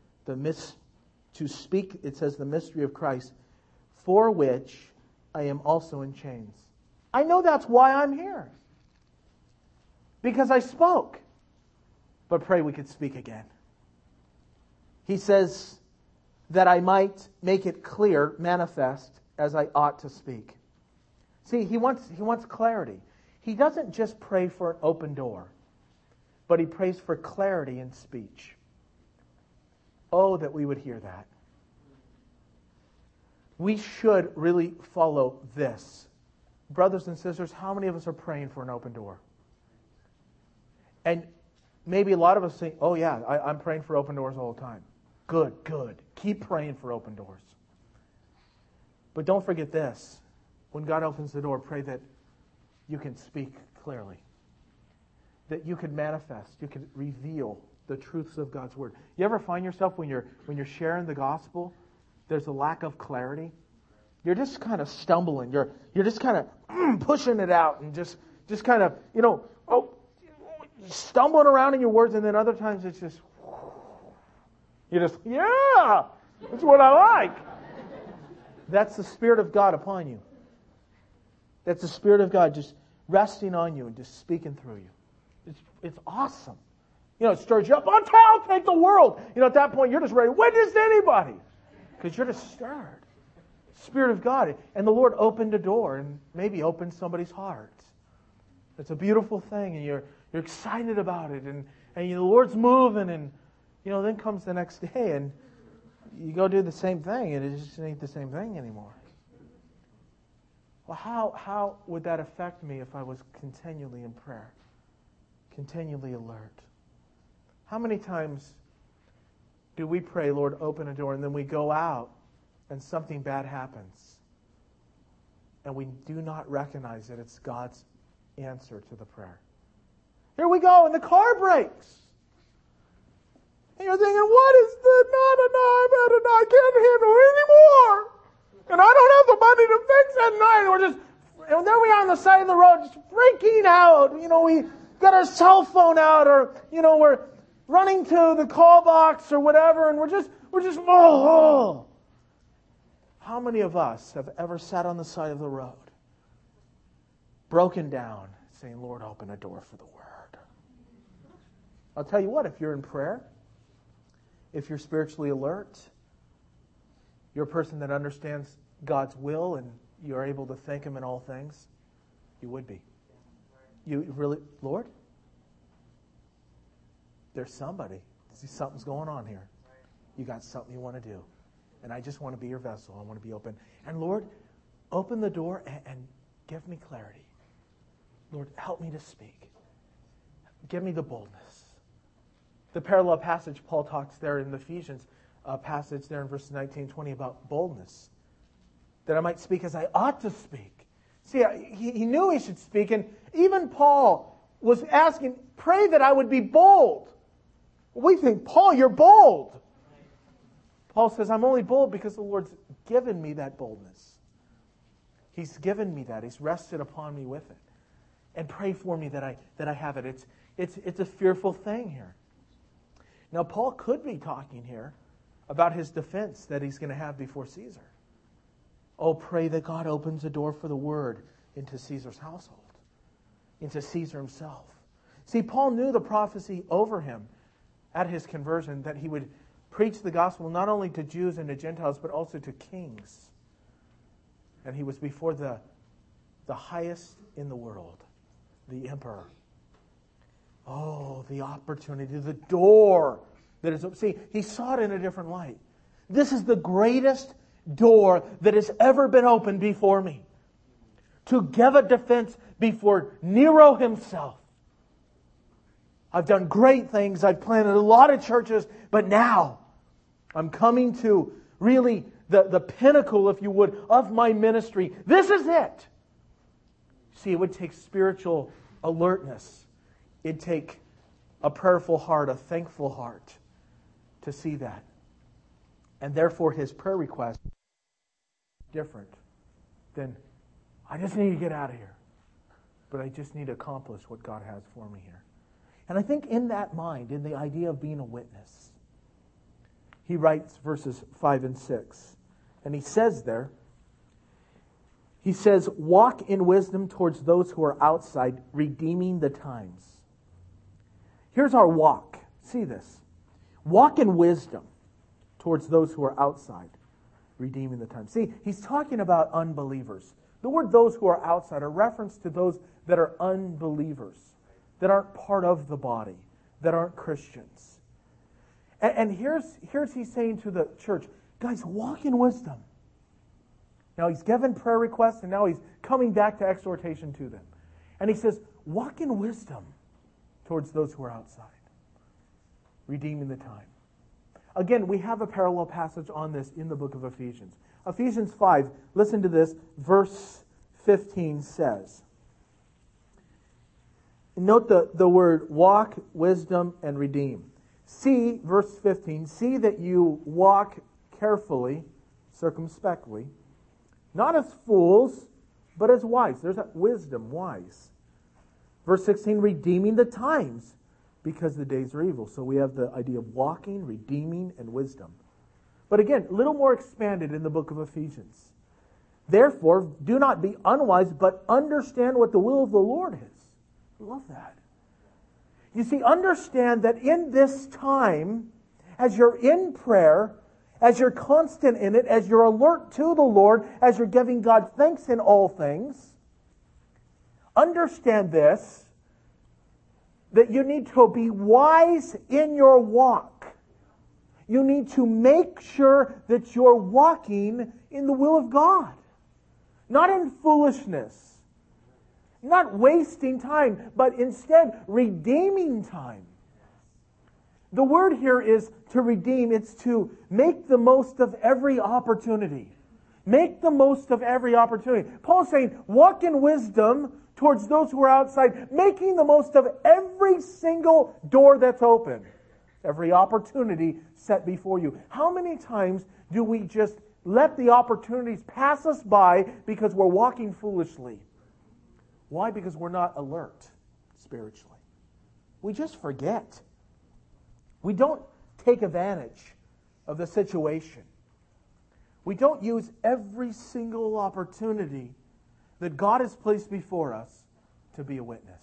to speak, it says, the mystery of Christ, for which I am also in chains. I know that's why I'm here. Because I spoke. But pray we could speak again. He says that I might make it clear, manifest, as I ought to speak. See, he wants clarity. He doesn't just pray for an open door, but he prays for clarity in speech. Oh, that we would hear that. We should really follow this. Brothers and sisters, how many of us are praying for an open door? And maybe a lot of us say, oh yeah, I'm praying for open doors all the time. Good. Keep praying for open doors. But don't forget this. When God opens the door, pray that you can speak clearly. That you can manifest, you can reveal the truths of God's Word. You ever find yourself when you're sharing the gospel, there's a lack of clarity? You're just kind of stumbling. You're just kind of pushing it out and just kind of, stumbling around in your words, and then other times it's just, yeah, that's what I like. That's the Spirit of God upon you. That's the Spirit of God just resting on you and just speaking through you. It's awesome. It stirs you up. I'll take the world. At that point, you're just ready to witness to anybody. Because you're just stirred. Spirit of God. And the Lord opened a door and maybe opened somebody's heart. It's a beautiful thing, and you're excited about it, and the Lord's moving, and then comes the next day, and you go do the same thing, and it just ain't the same thing anymore. Well, how would that affect me if I was continually in prayer, continually alert? How many times do we pray, Lord, open a door, and then we go out, and something bad happens, and we do not recognize that it's God's answer to the prayer? Here we go, and the car breaks. And you're thinking, what is the, I can't handle anymore. And I don't have the money to fix it. And just freaking out. We got our cell phone out, or, we're running to the call box or whatever, and we're just, oh. How many of us have ever sat on the side of the road, broken down, saying, Lord, open a door for the Word? I'll tell you what, if you're in prayer, if you're spiritually alert, you're a person that understands God's will and you're able to thank Him in all things, you would be. You really, Lord, there's somebody. Something's going on here. You got something you want to do. And I just want to be your vessel. I want to be open. And Lord, open the door and give me clarity. Lord, help me to speak. Give me the boldness. The parallel passage Paul talks there in the Ephesians passage there in verses 19 20 about boldness. That I might speak as I ought to speak. See, he knew he should speak. And even Paul was asking, pray that I would be bold. We think, Paul, you're bold. Paul says, I'm only bold because the Lord's given me that boldness. He's given me that. He's rested upon me with it. And pray for me that I have it. It's a fearful thing here. Now, Paul could be talking here about his defense that he's going to have before Caesar. Oh, pray that God opens a door for the Word into Caesar's household, into Caesar himself. See, Paul knew the prophecy over him at his conversion that he would preach the gospel not only to Jews and to Gentiles, but also to kings. And he was before the highest in the world, the emperor. Oh, the opportunity, the door that is... See, he saw it in a different light. This is the greatest door that has ever been opened before me. To give a defense before Nero himself. I've done great things. I've planted a lot of churches, but now I'm coming to really the pinnacle, if you would, of my ministry. This is it. See, it would take spiritual alertness. It'd take a prayerful heart, a thankful heart to see that. And therefore his prayer request is different than, I just need to get out of here. But I just need to accomplish what God has for me here. And I think in that mind, in the idea of being a witness, he writes verses 5 and 6. And he says there, he says, walk in wisdom towards those who are outside, redeeming the times. Here's our walk. See this. Walk in wisdom towards those who are outside, redeeming the time. See, he's talking about unbelievers. The word those who are outside are reference to those that are unbelievers, that aren't part of the body, that aren't Christians. And here's he's saying to the church, guys, walk in wisdom. Now he's given prayer requests, and now he's coming back to exhortation to them. And he says, walk in wisdom towards those who are outside, redeeming the time. Again, we have a parallel passage on this in the book of Ephesians. Ephesians 5, listen to this, verse 15 says, note the word walk, wisdom, and redeem. See, verse 15, see that you walk carefully, circumspectly, not as fools, but as wise. There's that wisdom, wise. Verse 16, redeeming the times, because the days are evil. So we have the idea of walking, redeeming, and wisdom. But again, a little more expanded in the book of Ephesians. Therefore, do not be unwise, but understand what the will of the Lord is. I love that. You see, understand that in this time, as you're in prayer, as you're constant in it, as you're alert to the Lord, as you're giving God thanks in all things, understand this, that you need to be wise in your walk. You need to make sure that you're walking in the will of God. Not in foolishness. Not wasting time, but instead redeeming time. The word here is to redeem. It's to make the most of every opportunity. Make the most of every opportunity. Paul's saying, walk in wisdom towards those who are outside, making the most of every single door that's open. Every opportunity set before you. How many times do we just let the opportunities pass us by because we're walking foolishly? Why? Because we're not alert spiritually. We just forget. We don't take advantage of the situation. We don't use every single opportunity that God has placed before us to be a witness.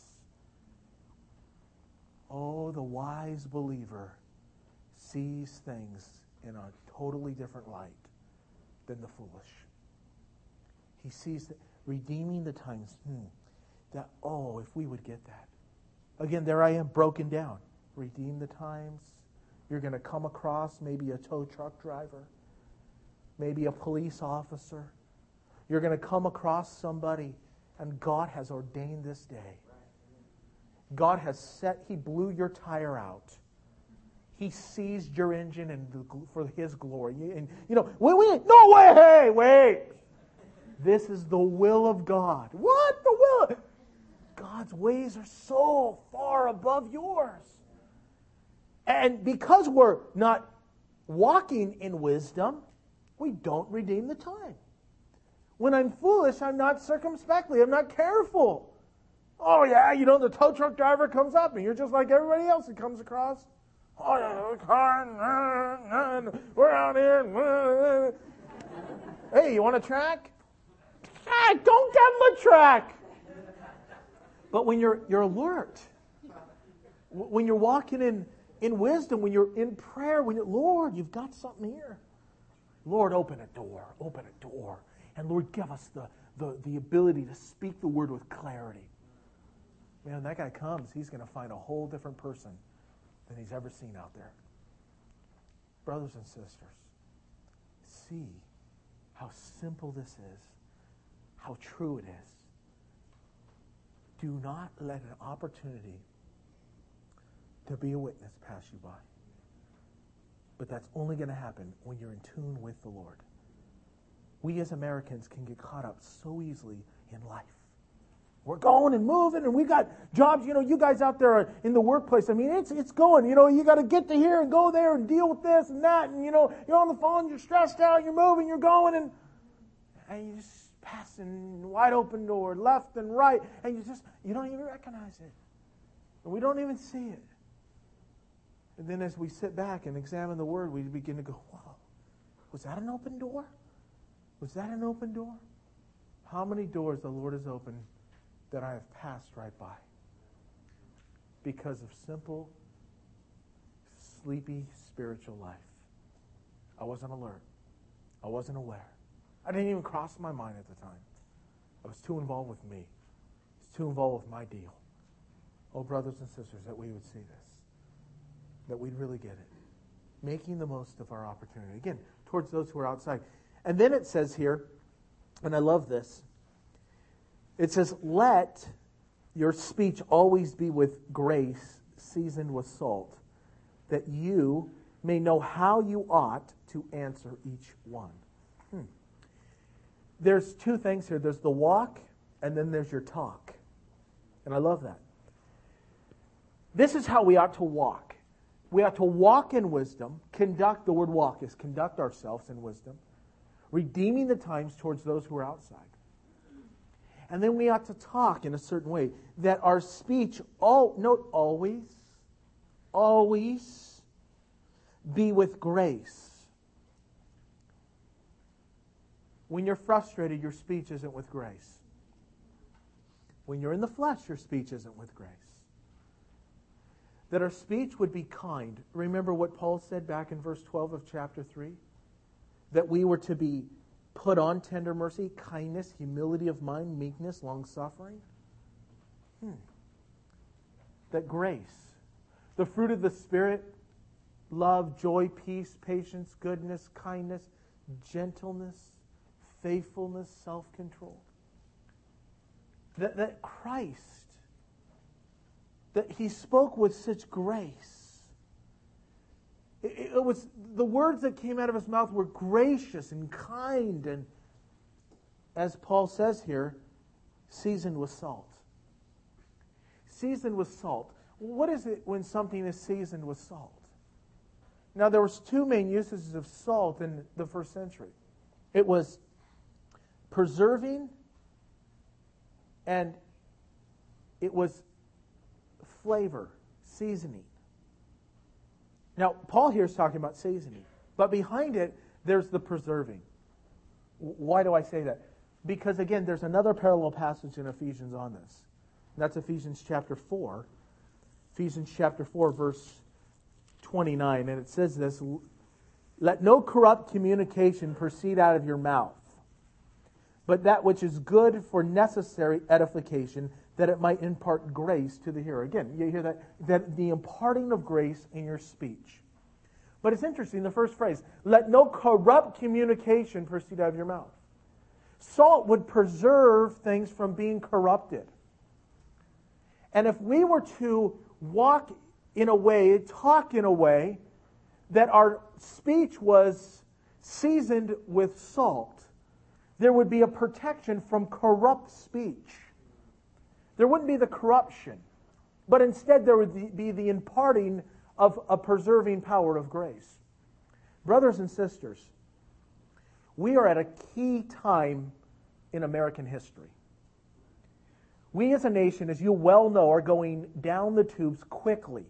Oh, the wise believer sees things in a totally different light than the foolish. He sees that redeeming the times. That, oh, if we would get that. Again, there I am, broken down. Redeem the times. You're going to come across maybe a tow truck driver, maybe a police officer. You're going to come across somebody, and God has ordained this day. God has He blew your tire out. He seized your engine and for His glory. And wait, no way, wait. This is the will of God. What? The will? God's ways are so far above yours. And because we're not walking in wisdom, we don't redeem the time. When I'm foolish, I'm not circumspectly. I'm not careful. Oh, yeah, the tow truck driver comes up and you're just like everybody else that comes across. Oh, yeah, the car, we're out here. Hey, you want a track? Don't give him a track. But when you're alert, when you're walking in wisdom, when you're in prayer, Lord, you've got something here. Lord, open a door. And Lord, give us the ability to speak the word with clarity. Man, when that guy comes, he's going to find a whole different person than he's ever seen out there. Brothers and sisters, see how simple this is, how true it is. Do not let an opportunity to be a witness pass you by. But that's only going to happen when you're in tune with the Lord. We as Americans can get caught up so easily in life. We're going and moving, and we got jobs. You guys out there in the workplace, I mean, it's going. You got to get to here and go there and deal with this and that. And, you're on the phone, you're stressed out, you're moving, you're going, and you're just passing wide open door, left and right, and you don't even recognize it. And we don't even see it. And then as we sit back and examine the Word, we begin to go, wow, was that an open door? Was that an open door? How many doors the Lord has opened that I have passed right by? Because of simple, sleepy spiritual life. I wasn't alert. I wasn't aware. I didn't even cross my mind at the time. I was too involved with me. I was too involved with my deal. Oh, brothers and sisters, that we would see this. That we'd really get it. Making the most of our opportunity. Again, towards those who are outside. And then it says here, and I love this, it says, let your speech always be with grace, seasoned with salt, that you may know how you ought to answer each one. There's two things here. There's the walk, and then there's your talk. And I love that. This is how we ought to walk. We ought to walk in wisdom, the word walk is conduct ourselves in wisdom, redeeming the times towards those who are outside. And then we ought to talk in a certain way, that our speech, always be with grace. When you're frustrated, your speech isn't with grace. When you're in the flesh, your speech isn't with grace. That our speech would be kind. Remember what Paul said back in verse 12 of chapter 3? That we were to be put on tender mercy, kindness, humility of mind, meekness, long-suffering. That grace, the fruit of the Spirit, love, joy, peace, patience, goodness, kindness, gentleness, faithfulness, self-control. That Christ, that He spoke with such grace. It was the words that came out of His mouth were gracious and kind, and as Paul says here, seasoned with salt. Seasoned with salt. What is it when something is seasoned with salt? Now, there was two main uses of salt in the first century. It was preserving and It was flavor, seasoning. Now, Paul here is talking about seasoning, but behind it, there's the preserving. Why do I say that? Because, again, there's another parallel passage in Ephesians on this. That's Ephesians chapter 4. Ephesians chapter 4, verse 29. And it says this, "Let no corrupt communication proceed out of your mouth, but that which is good for necessary edification, that it might impart grace to the hearer." Again, you hear that the imparting of grace in your speech. But it's interesting, the first phrase, "Let no corrupt communication proceed out of your mouth." Salt would preserve things from being corrupted. And if we were to walk in a way, talk in a way, that our speech was seasoned with salt, there would be a protection from corrupt speech. There wouldn't be the corruption, but instead there would be the imparting of a preserving power of grace. Brothers and sisters, we are at a key time in American history. We as a nation, as you well know, are going down the tubes quickly.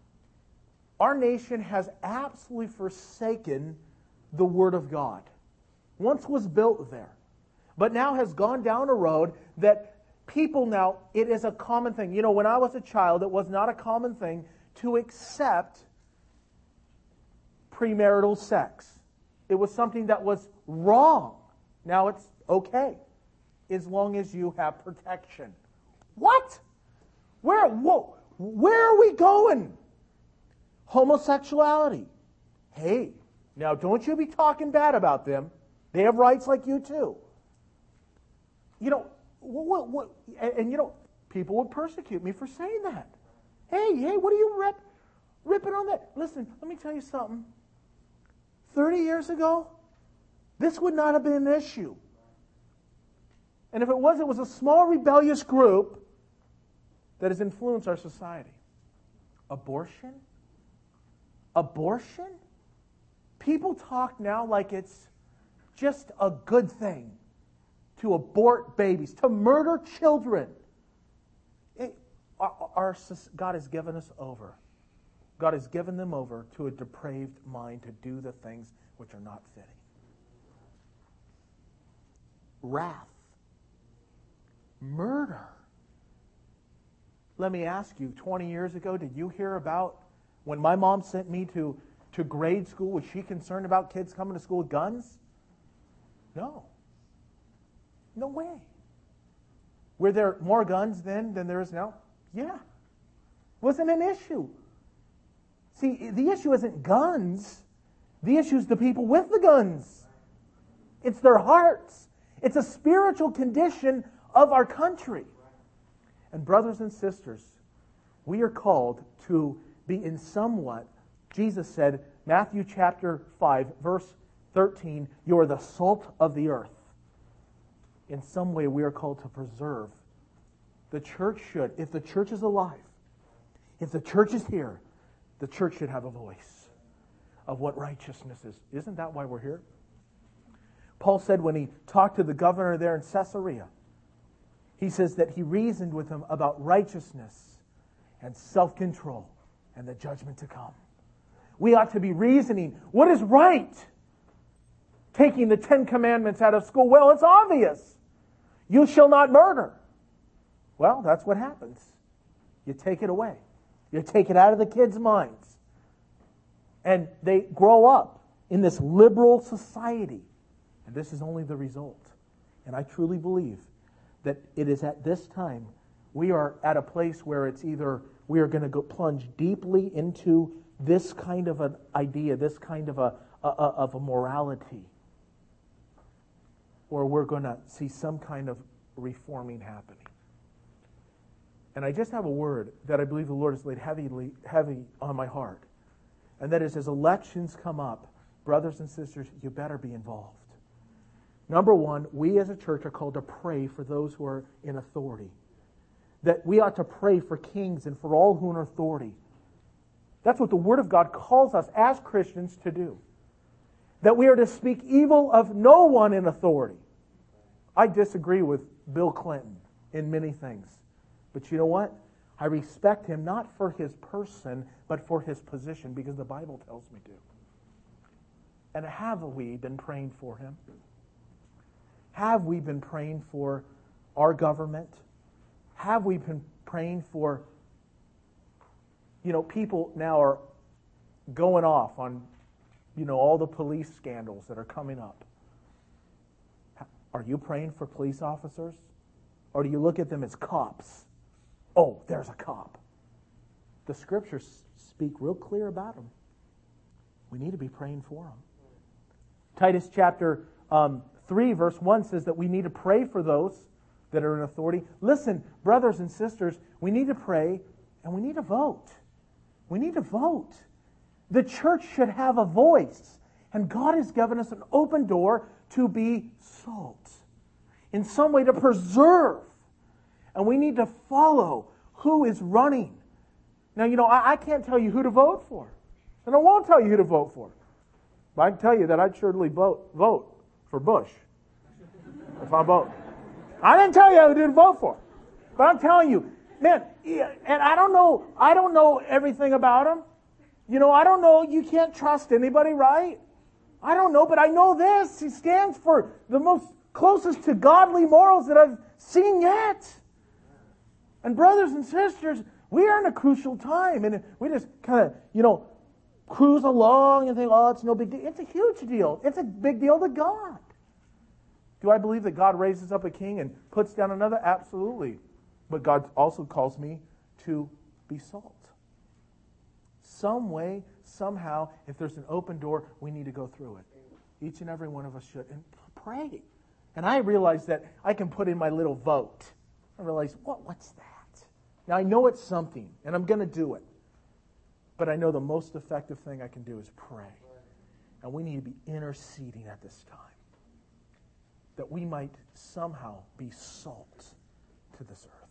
Our nation has absolutely forsaken the Word of God. Once was built there, but now has gone down a road that people now, it is a common thing. You know, when I was a child, it was not a common thing to accept premarital sex. It was something that was wrong. Now it's okay, as long as you have protection. What? Where are we going? Homosexuality. Hey, now don't you be talking bad about them. They have rights like you too. You know, and you know, people would persecute me for saying that. Hey, what are you ripping on that? Listen, let me tell you something. 30 years ago, this would not have been an issue. And if it was a small rebellious group that has influenced our society. Abortion? People talk now like it's just a good thing to abort babies, to murder children. God has given us over. God has given them over to a depraved mind to do the things which are not fitting. Wrath. Murder. Let me ask you, 20 years ago, did you hear about when my mom sent me to grade school, was she concerned about kids coming to school with guns? No. No way. Were there more guns then than there is now? Yeah. Wasn't an issue. See, the issue isn't guns. The issue is the people with the guns. It's their hearts. It's a spiritual condition of our country. And brothers and sisters, we are called to be in somewhat, Jesus said, Matthew chapter 5, verse 13, you are the salt of the earth. In some way we are called to preserve. The church should, if the church is alive, if the church is here, the church should have a voice of what righteousness is. Isn't that why we're here? Paul said when he talked to the governor there in Caesarea, he says that he reasoned with him about righteousness and self-control and the judgment to come. We ought to be reasoning, what is right? Taking the 10 Commandments out of school. Well, it's obvious. You shall not murder. Well, that's what happens. You take it away. You take it out of the kids' minds. And they grow up in this liberal society. And this is only the result. And I truly believe that it is at this time we are at a place where it's either we are going to go plunge deeply into this kind of an idea, this kind of a morality, or we're going to see some kind of reforming happening. And I just have a word that I believe the Lord has laid heavy on my heart. And that is, as elections come up, brothers and sisters, you better be involved. Number one, we as a church are called to pray for those who are in authority. That we ought to pray for kings and for all who are in authority. That's what the Word of God calls us as Christians to do. That we are to speak evil of no one in authority. I disagree with Bill Clinton in many things. But you know what? I respect him not for his person, but for his position, because the Bible tells me to. And have we been praying for him? Have we been praying for our government? Have we been praying for, people now are going off on, all the police scandals that are coming up. Are you praying for police officers? Or do you look at them as cops? Oh, there's a cop. The Scriptures speak real clear about them. We need to be praying for them. Titus chapter 3, verse 1 says that we need to pray for those that are in authority. Listen, brothers and sisters, we need to pray and we need to vote. We need to vote. The church should have a voice. And God has given us an open door to be salt. In some way to preserve. And we need to follow who is running. Now, I can't tell you who to vote for. And I won't tell you who to vote for. But I can tell you that I'd surely vote for Bush. If I vote. I didn't tell you who to vote for. But I'm telling you, man, and I don't know everything about him. I don't know, you can't trust anybody, right? I don't know, but I know this. He stands for the most closest to godly morals that I've seen yet. And brothers and sisters, we are in a crucial time. And we just kind of, cruise along and think, oh, it's no big deal. It's a huge deal. It's a big deal to God. Do I believe that God raises up a king and puts down another? Absolutely. But God also calls me to be salt. Some way, somehow, if there's an open door, we need to go through it. Each and every one of us should. And pray. And I realize that I can put in my little vote. I realize, what's that? Now, I know it's something, and I'm going to do it. But I know the most effective thing I can do is pray. And we need to be interceding at this time. That we might somehow be salt to this earth.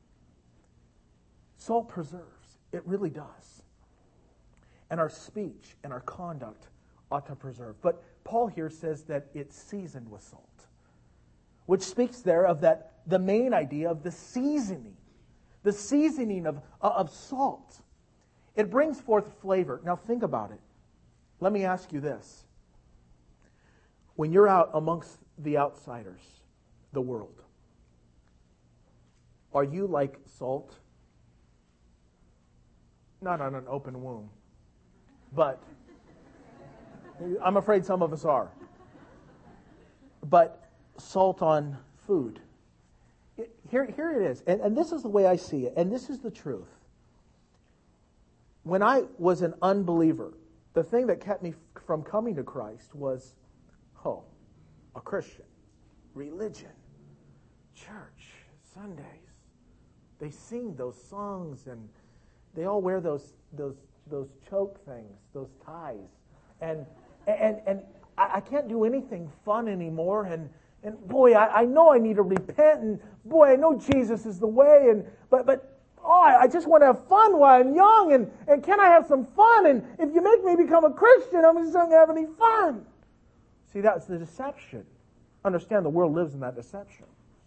Salt preserves. It really does. And our speech and our conduct ought to preserve. But Paul here says that it's seasoned with salt. Which speaks there of the main idea of the seasoning. The seasoning of salt. It brings forth flavor. Now think about it. Let me ask you this. When you're out amongst the outsiders, the world, are you like salt? Not on an open wound. But I'm afraid some of us are. But salt on food. Here it is. And this is the way I see it. And this is the truth. When I was an unbeliever, the thing that kept me from coming to Christ was, a Christian, religion, church, Sundays. They sing those songs and they all wear those choke things, those ties. And I can't do anything fun anymore. And boy, I know I need to repent. And boy, I know Jesus is the way. But I just want to have fun while I'm young. And can I have some fun? And if you make me become a Christian, I'm just not going to have any fun. See, that's the deception. Understand, the world lives in that deception.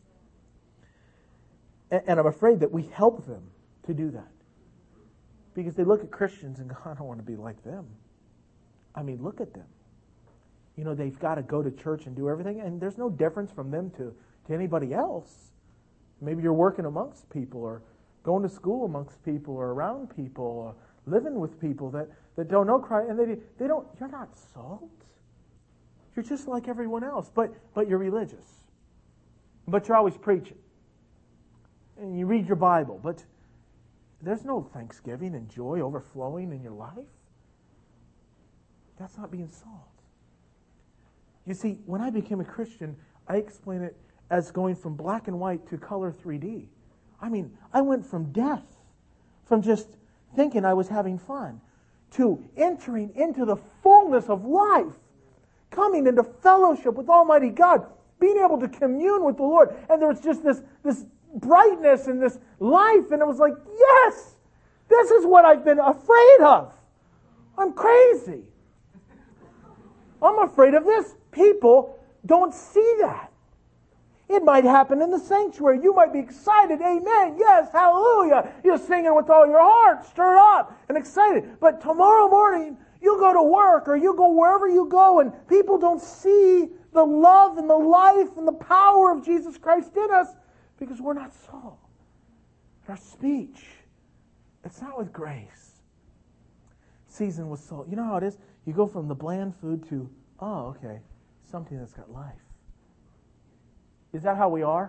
And I'm afraid that we help them to do that. Because they look at Christians and go, I don't want to be like them. I mean, look at them. They've got to go to church and do everything, and there's no difference from them to anybody else. Maybe you're working amongst people, or going to school amongst people, or around people, or living with people that don't know Christ, and they don't. You're not salt. You're just like everyone else, but you're religious. But you're always preaching. And you read your Bible, but there's no thanksgiving and joy overflowing in your life. That's not being salt. You see, when I became a Christian, I explain it as going from black and white to color 3D. I mean, I went from death, from just thinking I was having fun, to entering into the fullness of life, coming into fellowship with Almighty God, being able to commune with the Lord. And there was just this brightness and this life, and it was like, yes, this is what I've been afraid of. I'm crazy. I'm afraid of this. People don't see that. It might happen in the sanctuary. You might be excited. Amen. Yes. Hallelujah. You're singing with all your heart, stirred up and excited. But tomorrow morning, you go to work or you go wherever you go and people don't see the love and the life and the power of Jesus Christ in us because we're not salt. Our speech, it's not with grace. Seasoned with salt. You know how it is? You go from the bland food to, something that's got life. Is that how we are?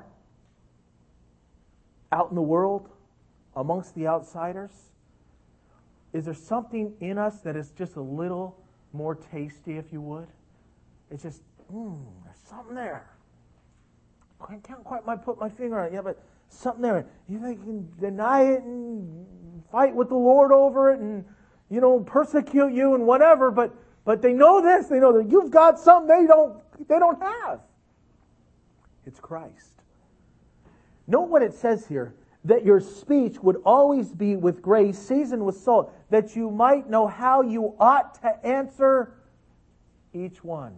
Out in the world, amongst the outsiders? Is there something in us that is just a little more tasty, if you would? It's just, there's something there. I can't quite put my finger on it yet, but something there. You think you can deny it and fight with the Lord over it and, persecute you and whatever, but they know this. They know that you've got something they don't have. It's Christ. Note what it says here, that your speech would always be with grace, seasoned with salt, that you might know how you ought to answer each one.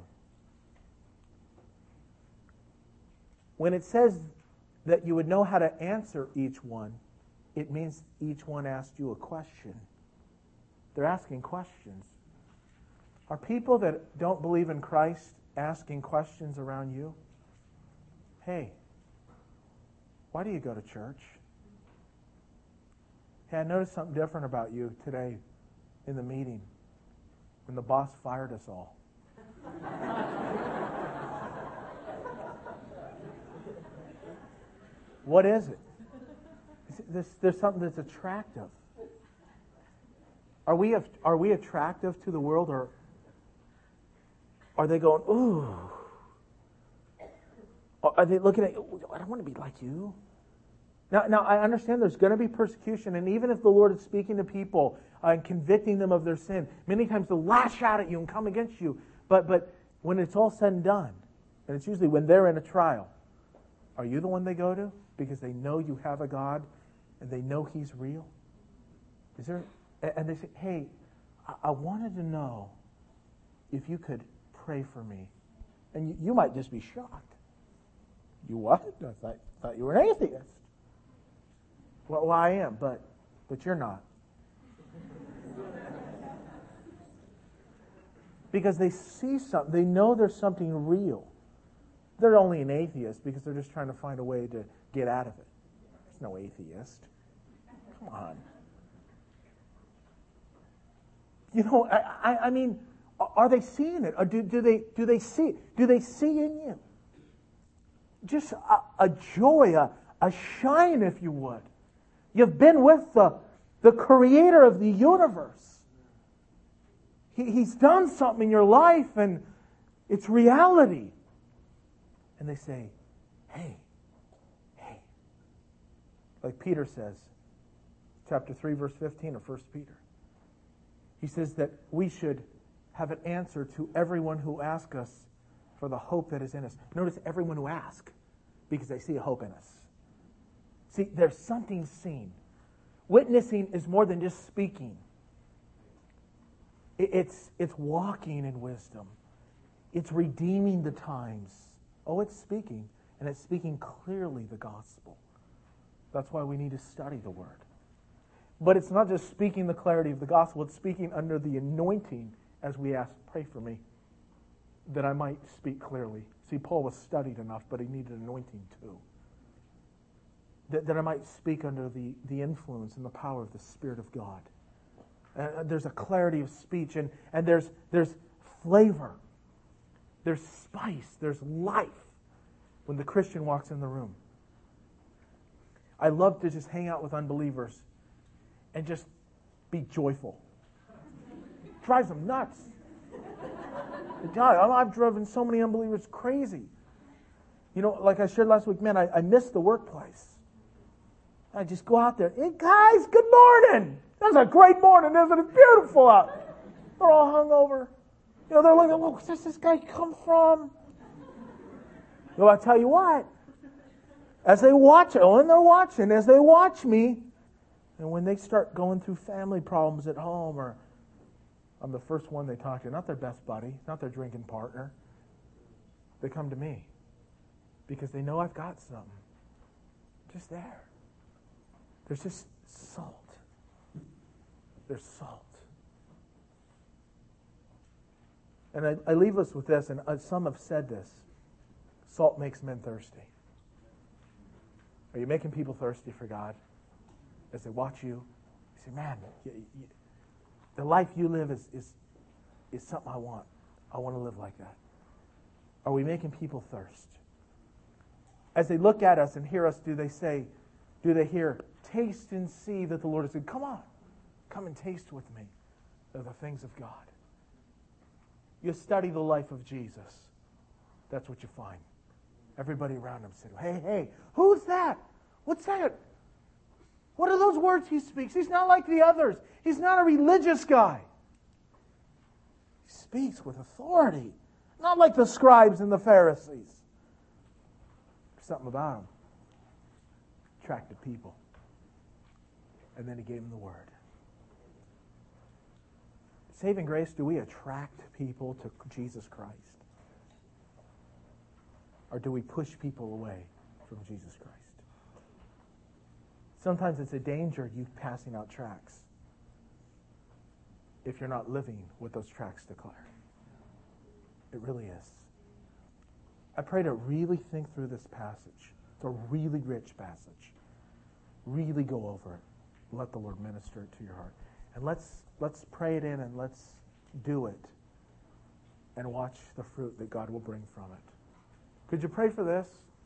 When it says that you would know how to answer each one, it means each one asked you a question. They're asking questions. Are people that don't believe in Christ asking questions around you? Hey, why do you go to church? Hey, I noticed something different about you today in the meeting when the boss fired us all. What is it? There's something that's attractive. Are we attractive to the world, or are they going, ooh? Are they looking at, I don't want to be like you? Now I understand there's going to be persecution, and even if the Lord is speaking to people and convicting them of their sin, many times they'll lash out at you and come against you. But when it's all said and done, and it's usually when they're in a trial, are you the one they go to? Because they know you have a God, and they know He's real? And they say, hey, I wanted to know if you could pray for me. And you might just be shocked. You what? I thought you were an atheist. Well, I am, but you're not. Because they see something. They know there's something real. They're only an atheist because they're just trying to find a way to get out of it. There's no atheist. Come on. I mean, are they seeing it? Or do they see it? Do they see in you just a joy, a shine, if you would? You've been with the Creator of the universe. He's done something in your life, and it's reality. And they say, hey. Like Peter says, chapter 3, verse 15 of 1 Peter. He says that we should have an answer to everyone who asks us for the hope that is in us. Notice everyone who asks, because they see a hope in us. See, there's something seen. Witnessing is more than just speaking. It's walking in wisdom. It's redeeming the times. Oh, it's speaking, and it's speaking clearly the gospel. That's why we need to study the Word. But it's not just speaking the clarity of the gospel, it's speaking under the anointing as we ask, pray for me, that I might speak clearly. See, Paul was studied enough, but he needed anointing too. That I might speak under the influence and the power of the Spirit of God. There's a clarity of speech, and there's flavor. There's spice. There's life when the Christian walks in the room. I love to just hang out with unbelievers and just be joyful. Drives them nuts. I've driven so many unbelievers crazy. Like I shared last week, man, I miss the workplace. I just go out there. Hey, guys, good morning. That's a great morning, isn't it? Beautiful out. They're all hungover. They're looking, where's this guy come from? Well, I tell you what. As they watch, and they're watching, as they watch me, and when they start going through family problems at home, or I'm the first one they talk to, not their best buddy, not their drinking partner. They come to me. because they know I've got something. Just there. There's just salt. There's salt. And I leave us with this, and some have said this. Salt makes men thirsty. Are you making people thirsty for God? As they watch you, you say, man, the life you live is something I want. I want to live like that. Are we making people thirst? As they look at us and hear us, do they hear, taste and see that the Lord is good? Come on, come and taste with me of the things of God. You study the life of Jesus. That's what you find. Everybody around him said, hey, who's that? What's that? What are those words he speaks? He's not like the others. He's not a religious guy. He speaks with authority. Not like the scribes and the Pharisees. There's something about him. Attracted people. And then he gave them the word. Saving grace, do we attract people to Jesus Christ? Or do we push people away from Jesus Christ? Sometimes it's a danger you passing out tracts if you're not living what those tracts declare. It really is. I pray to really think through this passage. It's a really rich passage. Really go over it. Let the Lord minister it to your heart. And let's pray it in and let's do it and watch the fruit that God will bring from it. Could you pray for this?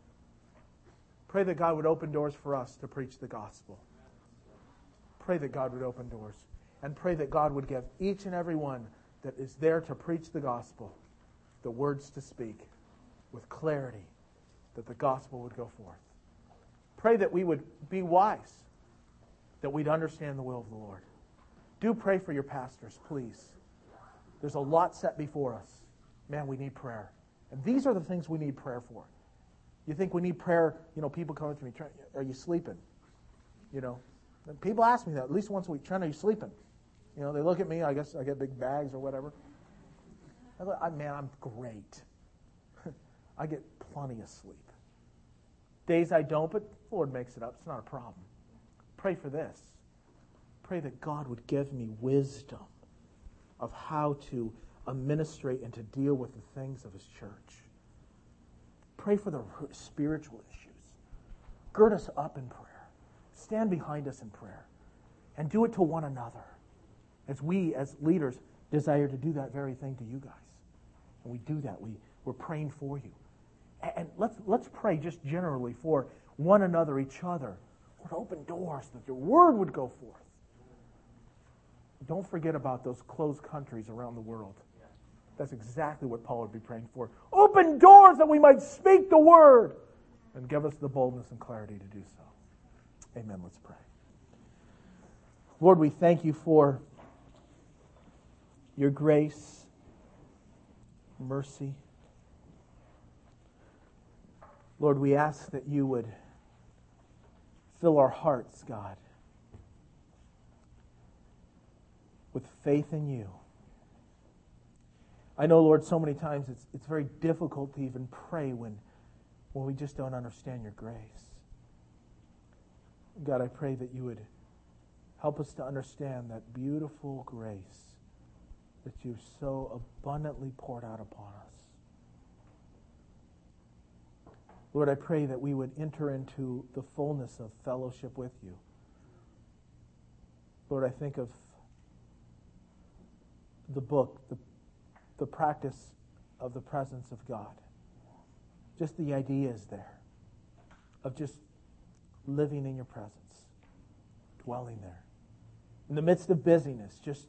Pray that God would open doors for us to preach the gospel. Pray that God would open doors. And pray that God would give each and every one that is there to preach the gospel the words to speak with clarity, that the gospel would go forth. Pray that we would be wise, that we'd understand the will of the Lord. Do pray for your pastors, please. There's a lot set before us. Man, we need prayer. And these are the things we need prayer for. You think we need prayer, people come up to me, are you sleeping? And people ask me that at least once a week, Trent, are you sleeping? They look at me, I guess I get big bags or whatever. I'm great. I get plenty of sleep. Days I don't, but the Lord makes it up. It's not a problem. Pray for this. Pray that God would give me wisdom of how to administrate and to deal with the things of His church. Pray for the spiritual issues. Gird us up in prayer. Stand behind us in prayer. And do it to one another. As we, as leaders, desire to do that very thing to you guys. And we do that. We're praying for you. And let's pray just generally for one another, each other. Lord, open doors that your word would go forth. Don't forget about those closed countries around the world. That's exactly what Paul would be praying for. Open doors that we might speak the word and give us the boldness and clarity to do so. Amen. Let's pray. Lord, we thank you for your grace, mercy. Lord, we ask that you would fill our hearts, God, with faith in you. I know, Lord, so many times it's very difficult to even pray when we just don't understand your grace. God, I pray that you would help us to understand that beautiful grace that you've so abundantly poured out upon us. Lord, I pray that we would enter into the fullness of fellowship with you. Lord, I think of the book, the practice of the presence of God. Just the ideas there of just living in your presence, dwelling there. In the midst of busyness, just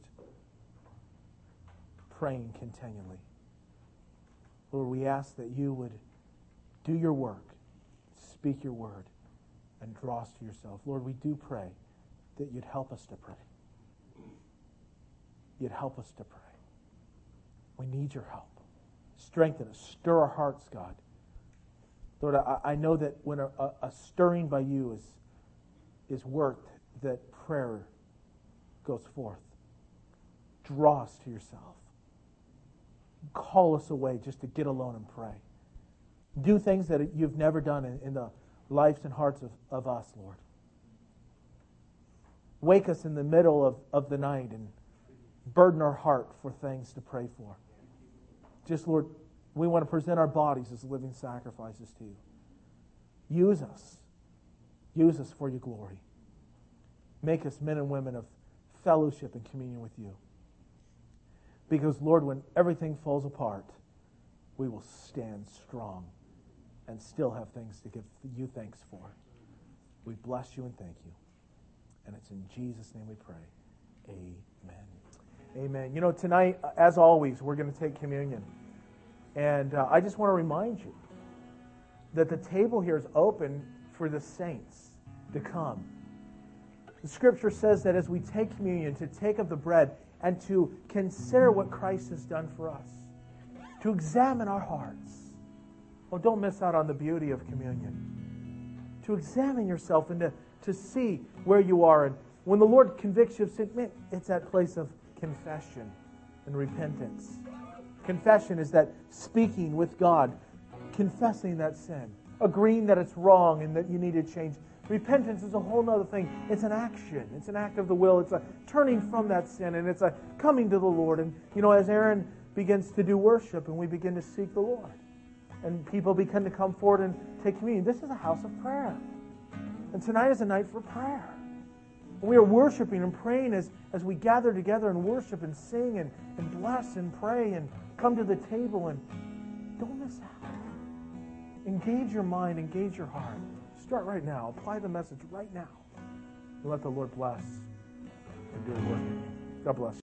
praying continually. Lord, we ask that you would do your work, speak your word, and draw us to yourself. Lord, we do pray that you'd help us to pray. You'd help us to pray. We need your help. Strengthen us. Stir our hearts, God. Lord, I know that when a stirring by you is worked, that prayer goes forth. Draw us to yourself. Call us away just to get alone and pray. Do things that you've never done in the lives and hearts of us, Lord. Wake us in the middle of the night and burden our heart for things to pray for. Just, Lord, we want to present our bodies as living sacrifices to you. Use us. Use us for your glory. Make us men and women of fellowship and communion with you. Because, Lord, when everything falls apart, we will stand strong and still have things to give you thanks for. We bless you and thank you. And it's in Jesus' name we pray. Amen. Amen. You know, tonight, as always, we're going to take communion. And I just want to remind you that the table here is open for the saints to come. The Scripture says that as we take communion, to take of the bread and to consider what Christ has done for us, to examine our hearts. Oh, don't miss out on the beauty of communion. To examine yourself and to see where you are. And when the Lord convicts you of sin, man, it's that place of confession and repentance. Confession is that speaking with God, confessing that sin, agreeing that it's wrong and that you need to change. Repentance is a whole other thing. It's an action. It's an act of the will. It's a turning from that sin, and it's a coming to the Lord. And, you know, as Aaron begins to do worship and we begin to seek the Lord, and people begin to come forward and take communion, this is a house of prayer. And tonight is a night for prayer. We are worshiping and praying as we gather together and worship and sing and bless and pray and come to the table. And don't miss out. Engage your mind, engage your heart. Start right now. Apply the message right now. And let the Lord bless and do the work. God bless you.